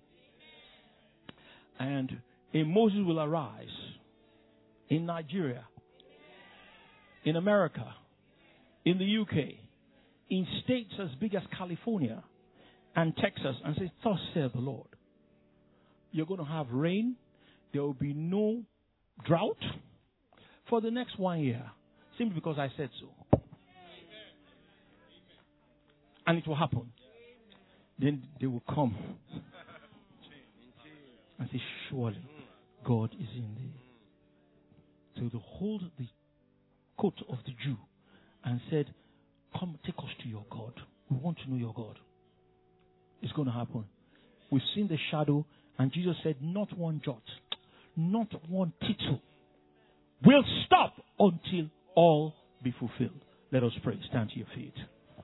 And a Moses will arise in Nigeria, in America, in the U K, in states as big as California and Texas, and say, thus saith the Lord. You're going to have rain. There will be no drought for the next one year, simply because I said so. And it will happen. Then they will come and say, surely God is in thee. So they hold the coat of the Jew and said, come take us to your God. We want to know your God. It's going to happen. We've seen the shadow, and Jesus said, not one jot, not one tittle will stop until all be fulfilled. Let us pray. Stand to your feet.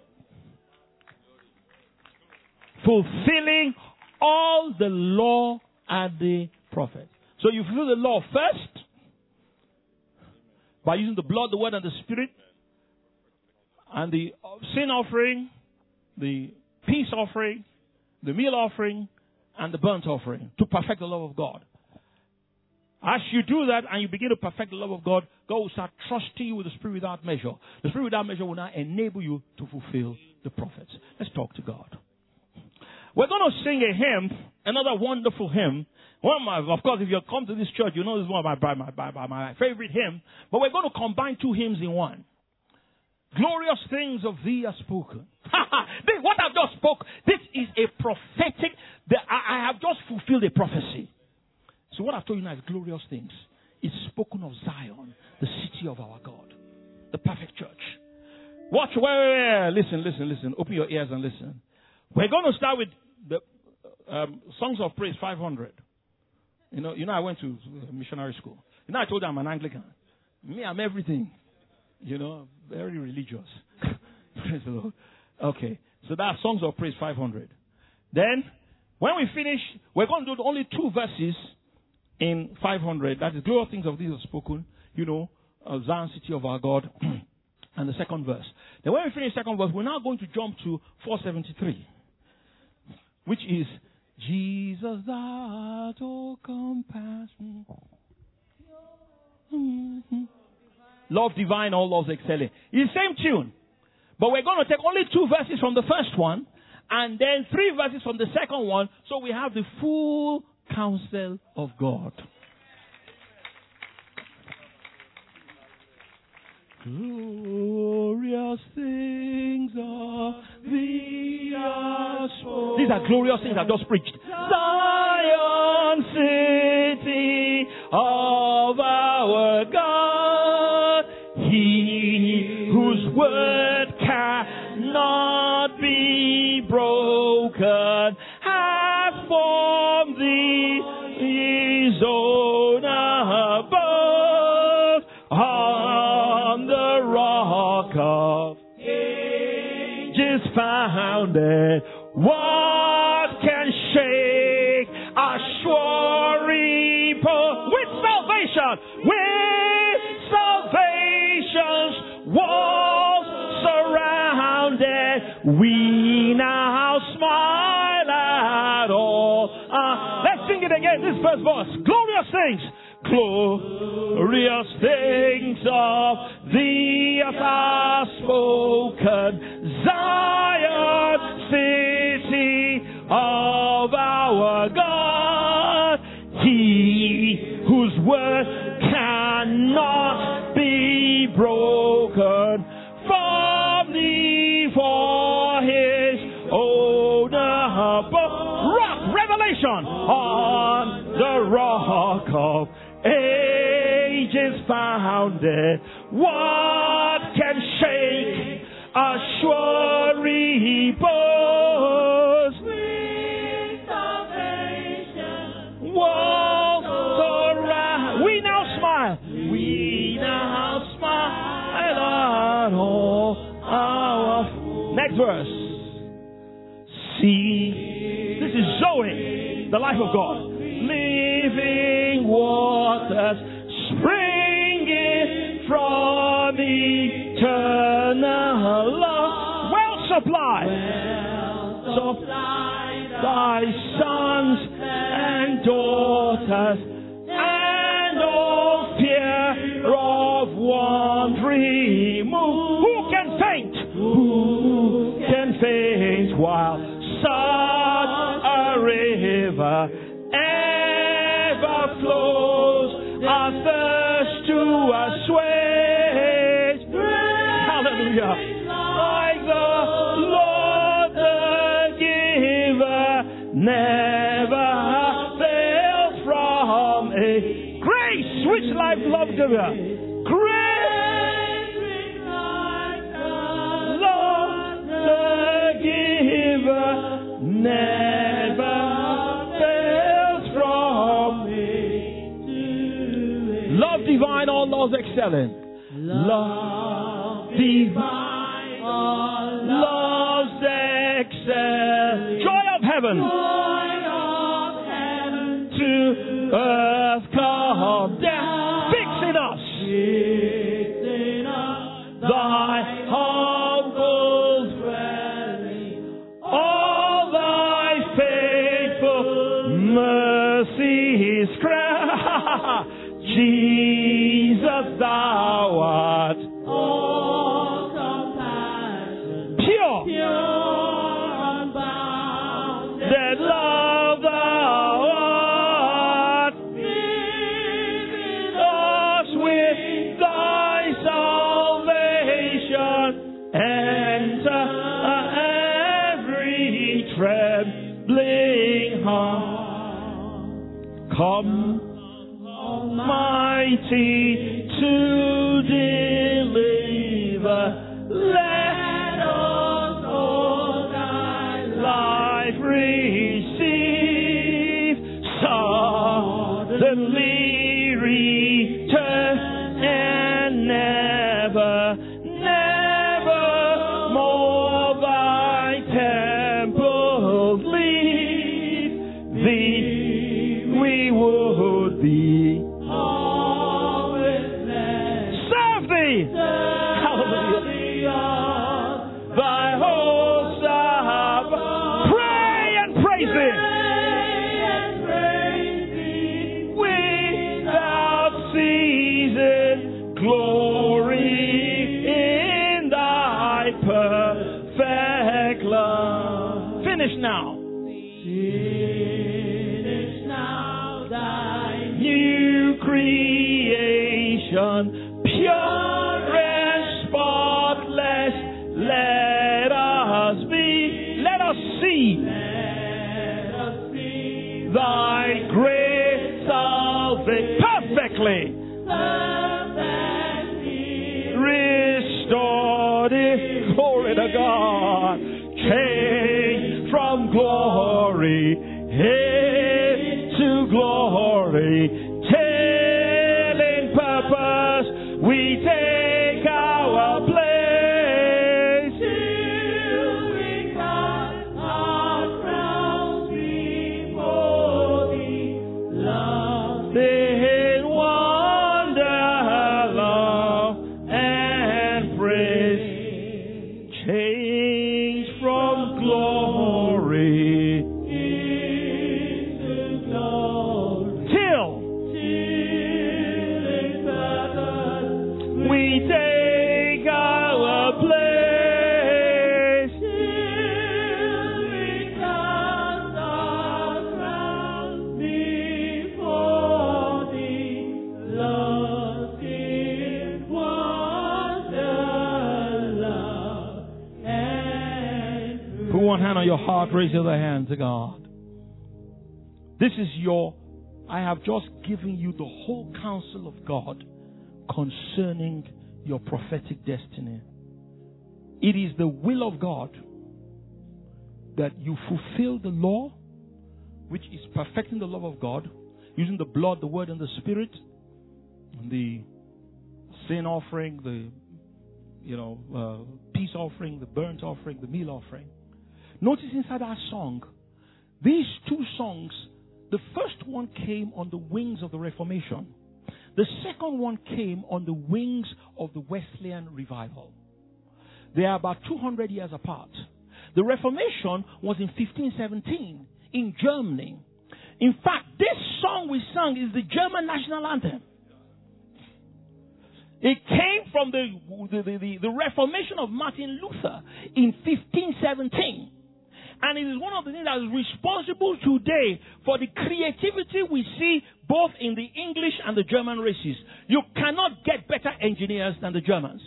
Fulfilling all the law and the prophets. So you fulfill the law first by using the blood, the word, and the spirit, and the sin offering, the peace offering, the meal offering, and the burnt offering to perfect the love of God. As you do that and you begin to perfect the love of God, God will start trusting you with the Spirit without measure. The Spirit without measure will now enable you to fulfill the prophets. Let's talk to God. We're going to sing a hymn, another wonderful hymn. One of, my, of course, if you come to this church, you know this is one of my, my, my, my favorite hymns. But we're going to combine two hymns in one. Glorious things of thee are spoken. What I've just spoke, this is a prophetic, the, I, I have just fulfilled a prophecy. So what I've told you now is glorious things. It's spoken of Zion, the city of our God, the perfect church. Watch, wait, wait, wait. Listen, listen, listen. Open your ears and listen. We're going to start with the um, Songs of Praise five hundred. You know, you know, I went to missionary school. You know, I told you I'm an Anglican. Me, I'm everything. You know, very religious. Praise the Lord. Okay, so that's Songs of Praise five hundred. Then, when we finish, we're going to do only two verses in five hundred. That is, glorious things of these are spoken. You know, uh, Zion, city of our God. And the second verse. Then when we finish the second verse, we're now going to jump to four seventy-three. Which is, Jesus, thou art compassion. Mm-hmm. Love divine, all loves excelling. It's the same tune. But we're going to take only two verses from the first one, and then three verses from the second one, so we have the full counsel of God. Glorious things of thee are spoken. These are glorious things I've just preached. Zion, city of our God, he whose word be broken, hath formed thee his own abode, on the rock of ages founded. What can shake a sure repose? With salvation, with salvation's walls surrounded, we now smile at all. Uh, let's sing it again, this first verse. Glorious things, glorious things of thee are spoken, Zion, city of our God, he whose word cannot be broken, from thee for his own abode. Rock, revelation, on the rock of ages founded. What can shake a sure repose? With salvation, walls around. We now smile. We now smile at all our. Next verse. See, this is Zoe, the life of God. Living waters springing from eternal love, well supplied, well supplied thy sons and daughters, and all fear of wandering move. Who can faint? Who can faint while such a river ever flows, our thirst to assuage? Hallelujah. Like the Lord the giver, never fails from a grace which life love giver. Grace which life love the giver, never fails from me. Love divine, all laws excelling. Love divine, all laws excel. Joy of heaven, joy of heaven, to earth come down. Fix in us, fix in us thy humble dwelling, all thy faithful mercies crown. Jesus, thou art all compassion, pure, pure, unbounded, that love thou art. Visit us with thy salvation, enter every trembling heart. Come, Almighty, to deliver, let us all thy life receive. Suddenly return and never, never more thy temple leave. Thee we would be. Now, finish now thy new creation, pure and spotless. Let us be, let us see, let us see thy great salvation perfectly, perfectly restored. Glory to God. Change glory, hey, to glory, telling purpose, we take our place. Till we cast our crowns before thee, lasting wonder, love, and praise. Change from glory into glory, till, till we take our place, till we cast our crowns before thee, lost in wonder, love, and put one hand on your heart, raise the other hand to God. This is your, I have just given you the whole counsel of God concerning your prophetic destiny. It is the will of God that you fulfill the law, which is perfecting the love of God, using the blood, the word, and the spirit, and the sin offering, the you know uh, peace offering, the burnt offering, the meal offering. Notice inside our song, these two songs, the first one came on the wings of the Reformation. The second one came on the wings of the Wesleyan revival. They are about two hundred years apart. The Reformation was in fifteen seventeen in Germany. In fact, this song we sang is the German national anthem. It came from the, the, the, the Reformation of Martin Luther in fifteen seventeen. And it is one of the things that is responsible today for the creativity we see both in the English and the German races. You cannot get better engineers than the Germans.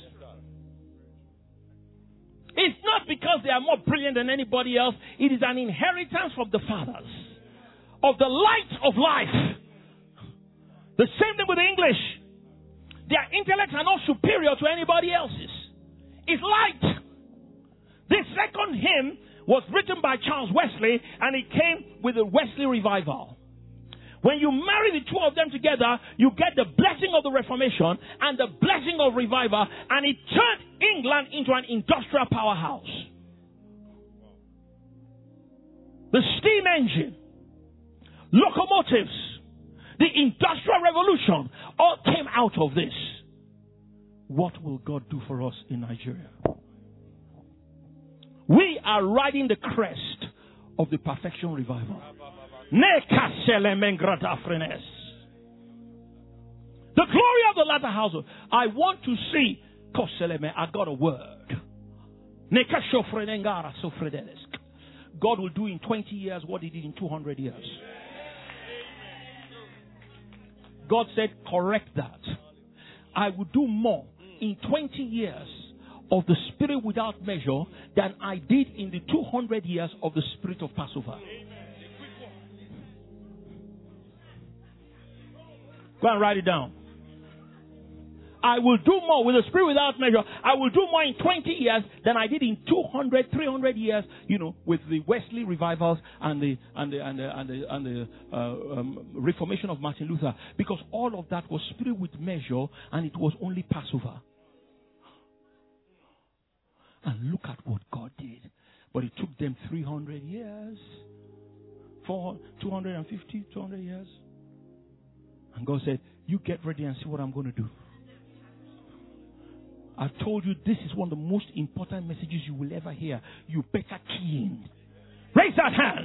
It's not because they are more brilliant than anybody else. It is an inheritance from the fathers of the light of life. The same thing with the English. Their intellects are not superior to anybody else's. It's light. This second hymn was written by Charles Wesley, and it came with the Wesley revival. When you marry the two of them together, you get the blessing of the Reformation and the blessing of revival, and it turned England into an industrial powerhouse. The steam engine, locomotives, the industrial revolution all came out of this. What will God do for us in Nigeria? We are riding the crest of the perfection revival. The glory of the latter household. I want to see. I got a word. God will do in twenty years what he did in two hundred years. God said, correct that. I will do more in twenty years of the Spirit without measure than I did in the two hundred years of the Spirit of Passover. Go and write it down. I will do more with the Spirit without measure. I will do more in twenty years than I did in two hundred, three hundred years, you know, with the Wesley revivals and the and the and the and the, and the uh, um, Reformation of Martin Luther, because all of that was Spirit with measure, and it was only Passover. And look at what God did. But it took them three hundred years, four, two hundred fifty, two hundred years. And God said, you get ready and see what I'm going to do. I've told you this is one of the most important messages you will ever hear. You better key in. Raise that hand.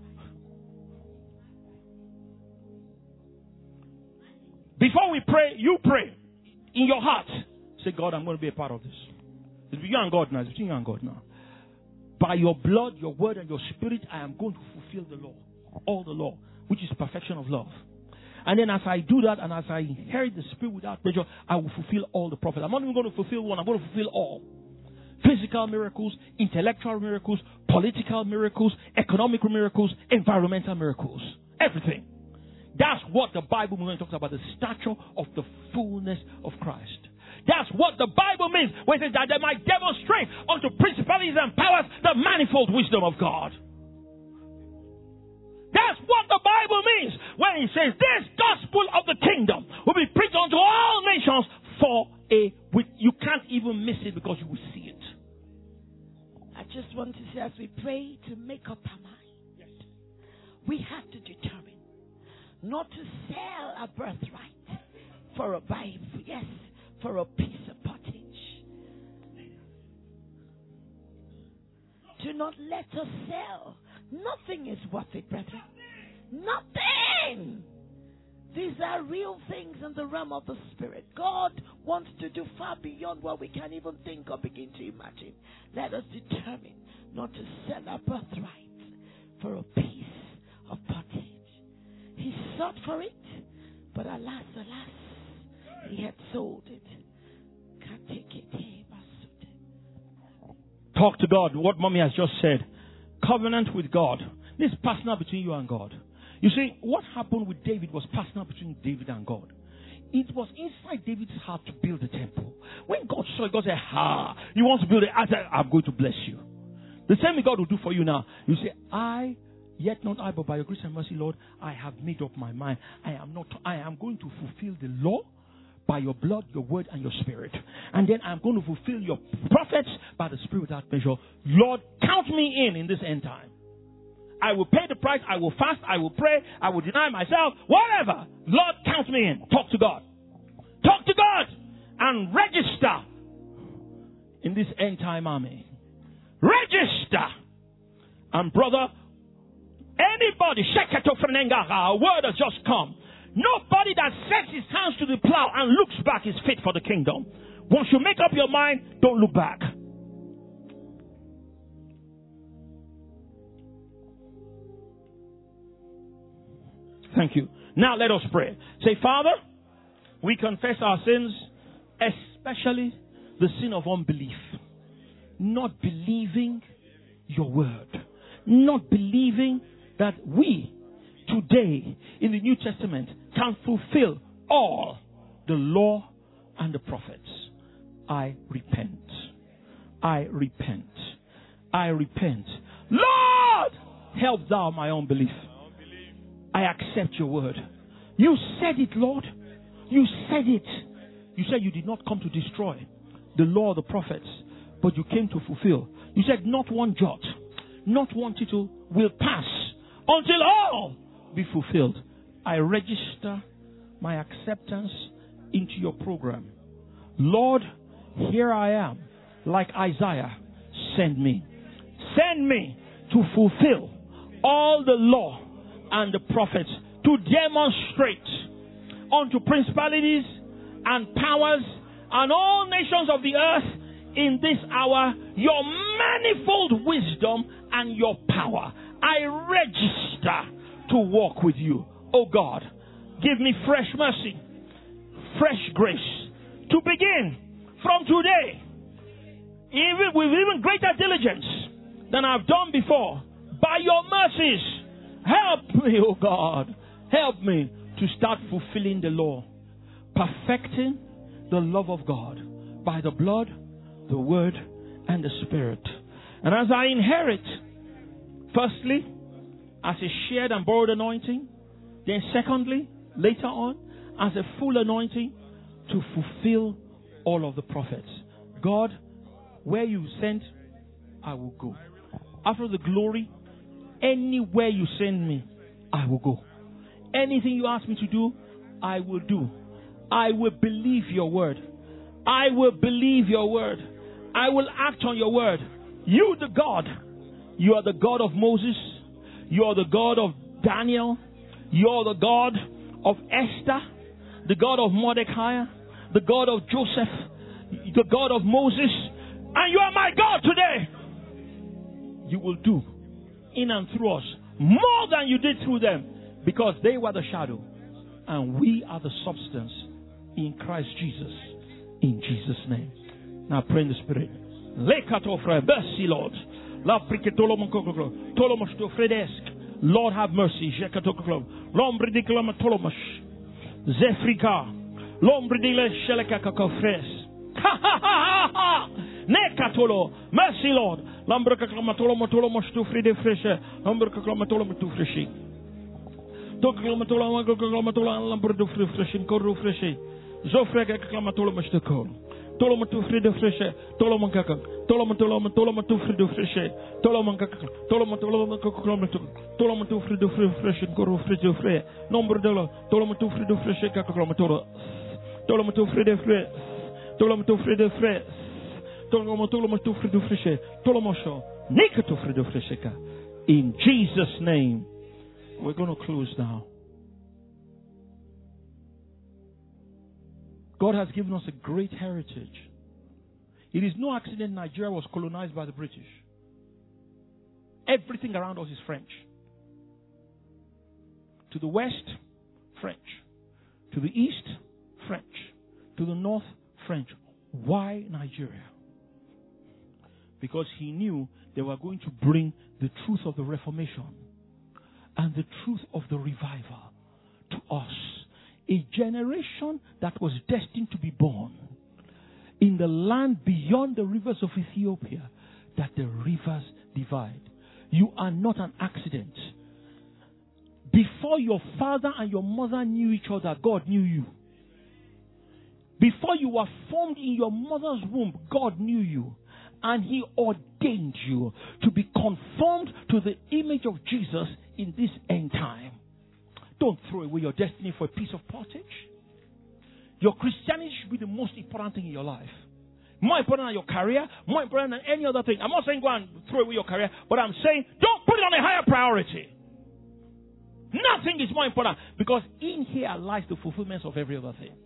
Before we pray, you pray in your heart. Say, God, I'm going to be a part of this. It's between you and God now. It's between you and God now. By your blood, your word, and your spirit, I am going to fulfill the law. All the law, which is perfection of love. And then as I do that, and as I inherit the Spirit without measure, I will fulfill all the prophets. I'm not even going to fulfill one. I'm going to fulfill all. Physical miracles, intellectual miracles, political miracles, economic miracles, environmental miracles. Everything. That's what the Bible talks about, the stature of the fullness of Christ. That's what the Bible means when it says that they might demonstrate unto principalities and powers the manifold wisdom of God. Bible means when it says this gospel of the kingdom will be preached unto all nations for a, with, you can't even miss it because you will see it. I just want to say, as we pray, to make up our mind, yes, we have to determine not to sell our birthright for a Bible, yes, for a piece of pottage. Do not let us sell. Nothing is worth it, brethren. Nothing. These are real things in the realm of the Spirit. God wants to do far beyond what we can even think or begin to imagine. Let us determine not to sell our birthright for a piece of pottage. He sought for it, but alas, alas, he had sold it. Talk to God. What mommy has just said. Covenant with God. This is personal between you and God. You see, what happened with David was personal between David and God. It was inside David's heart to build the temple. When God saw it, God said, ha, you want to build it? I said, I'm going to bless you. The same God will do for you now. You say, I, yet not I, but by your grace and mercy, Lord, I have made up my mind. I am not, I am going to fulfill the law by your blood, your word, and your spirit. And then I'm going to fulfill your prophets by the spirit without measure. Lord, count me in in this end time. I will pay the price. I will fast. I will pray. I will deny myself. Whatever. Lord, count me in. Talk to God. Talk to God and register in this end time army. Register. And brother, anybody, a word has just come. Nobody that sets his hands to the plow and looks back is fit for the kingdom. Once you make up your mind, don't look back. Thank you. Now let us pray. Say, Father, we confess our sins, especially the sin of unbelief. Not believing your word. Not believing that we, today, in the New Testament, can fulfill all the law and the prophets. I repent. I repent. I repent. Lord, help thou my unbelief. I accept your word. You said it, Lord. You said it. You said you did not come to destroy the law of the prophets, but you came to fulfill. You said not one jot, not one tittle will pass until all be fulfilled. I register my acceptance into your program. Lord, here I am. Like Isaiah, send me. Send me to fulfill all the law and the prophets, to demonstrate unto principalities and powers and all nations of the earth in this hour your manifold wisdom and your power. I register to walk with you. Oh God, give me fresh mercy, fresh grace to begin from today, even with even greater diligence than I've done before. By your mercies, help me, oh God, help me to start fulfilling the law, perfecting the love of God by the blood, the word, and the spirit. And as I inherit, firstly, as a shared and borrowed anointing, then secondly, later on, as a full anointing to fulfill all of the prophets. God, where you sent, I will go. After the glory, anywhere you send me, I will go. Anything you ask me to do, I will do. I will believe your word. I will believe your word. I will act on your word. You, the God, you are the God of Moses. You are the God of Daniel. You are the God of Esther, the God of Mordecai, the God of Joseph, the God of Moses. And you are my God today. You will do in and through us more than you did through them, because they were the shadow and we are the substance in Christ Jesus. In Jesus' name. Now pray in the Spirit. Lord, have mercy. Zefrika. Mercy, Lord. Toklamatula, Goklamatula, Lambrado Fresh and Koro Freshe. Zofrega Clamatula Mustako. Tolomatu Frida Freshe, Tolomankaka, Tolomatoloma, Tolomatu Frida Freshe, Tolomankaka, Tolomatoloma, Tolomatu Frida Fresh and Koro Frida Fre, Nombrodola, Tolomatu Frida Freshe, Cacamatola, Tolomatu Frida Fre, Tolomatu Frida Fre, Tolomatolomatu Frida Freshe, Tolomosho, Nikato Frida Fresheka. In Jesus' name, we're going to close now. God has given us a great heritage. It is no accident Nigeria was colonized by the British. Everything around us is French. To the west, French. To the east, French. To the north, French. Why Nigeria? Because he knew they were going to bring the truth of the Reformation and the truth of the revival to us. A generation that was destined to be born in the land beyond the rivers of Ethiopia, that the rivers divide. You are not an accident. Before your father and your mother knew each other, God knew you. Before you were formed in your mother's womb, God knew you. And He ordained you to be conformed to the image of Jesus in this end time. Don't throw away your destiny for a piece of pottage. Your Christianity should be the most important thing in your life. More important than your career, more important than any other thing. I'm not saying go and throw away your career, but I'm saying don't put it on a higher priority. Nothing is more important, because in here lies the fulfillment of every other thing.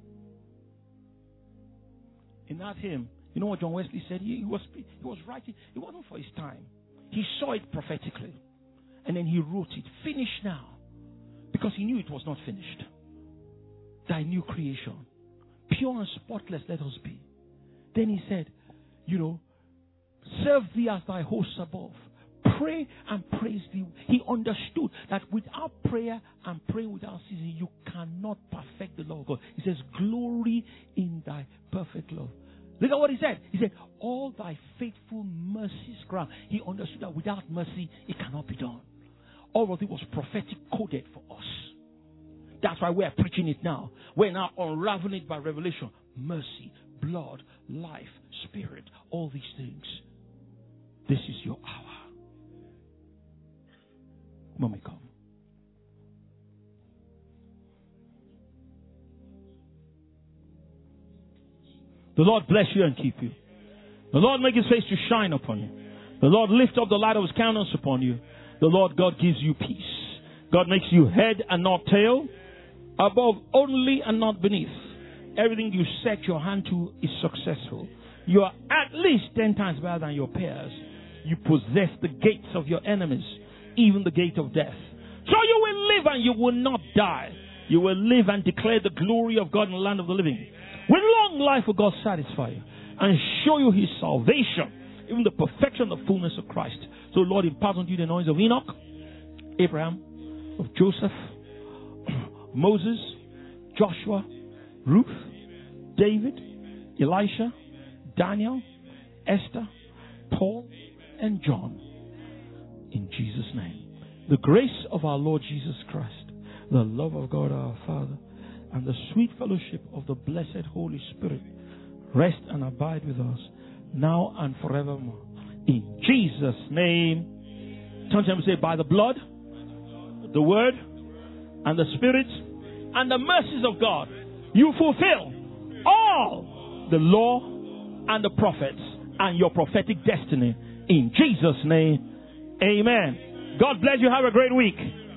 In that hymn, you know what John Wesley said? He, he was he was writing. It wasn't for his time. He saw it prophetically, and then he wrote it. Finished now. Because he knew it was not finished. Thy new creation, pure and spotless let us be. Then he said, you know, serve thee as thy hosts above. Pray and praise thee. He understood that without prayer and praying without ceasing, you cannot perfect the law of God. He says, glory in thy perfect love. Look at what he said. He said, all thy faithful mercies grant. He understood that without mercy, it cannot be done. All of it was prophetic coded for us. That's why we're preaching it now. We're now unraveling it by revelation. Mercy, blood, life, spirit, all these things. This is your hour. Mommy, come. The Lord bless you and keep you. The Lord make His face to shine upon you. The Lord lift up the light of His countenance upon you. The Lord God gives you peace. God makes you head and not tail, above only and not beneath. Everything you set your hand to is successful. You are at least ten times better than your peers. You possess the gates of your enemies, even the gate of death. So you will live and you will not die. You will live and declare the glory of God in the land of the living. With long life will God satisfy you and show you His salvation, even the perfection of the fullness of Christ. So Lord, impart unto you the anointing of Enoch, Abraham, of Joseph, Moses, Joshua, Ruth, David, Elisha, Daniel, Esther, Paul, and John. In Jesus' name. The grace of our Lord Jesus Christ, the love of God our Father, and the sweet fellowship of the blessed Holy Spirit rest and abide with us now and forevermore. In Jesus' name. Turn to him and say, by the blood, the word, and the spirit, and the mercies of God, you fulfill all the law and the prophets and your prophetic destiny. In Jesus' name, amen. God bless you. Have a great week.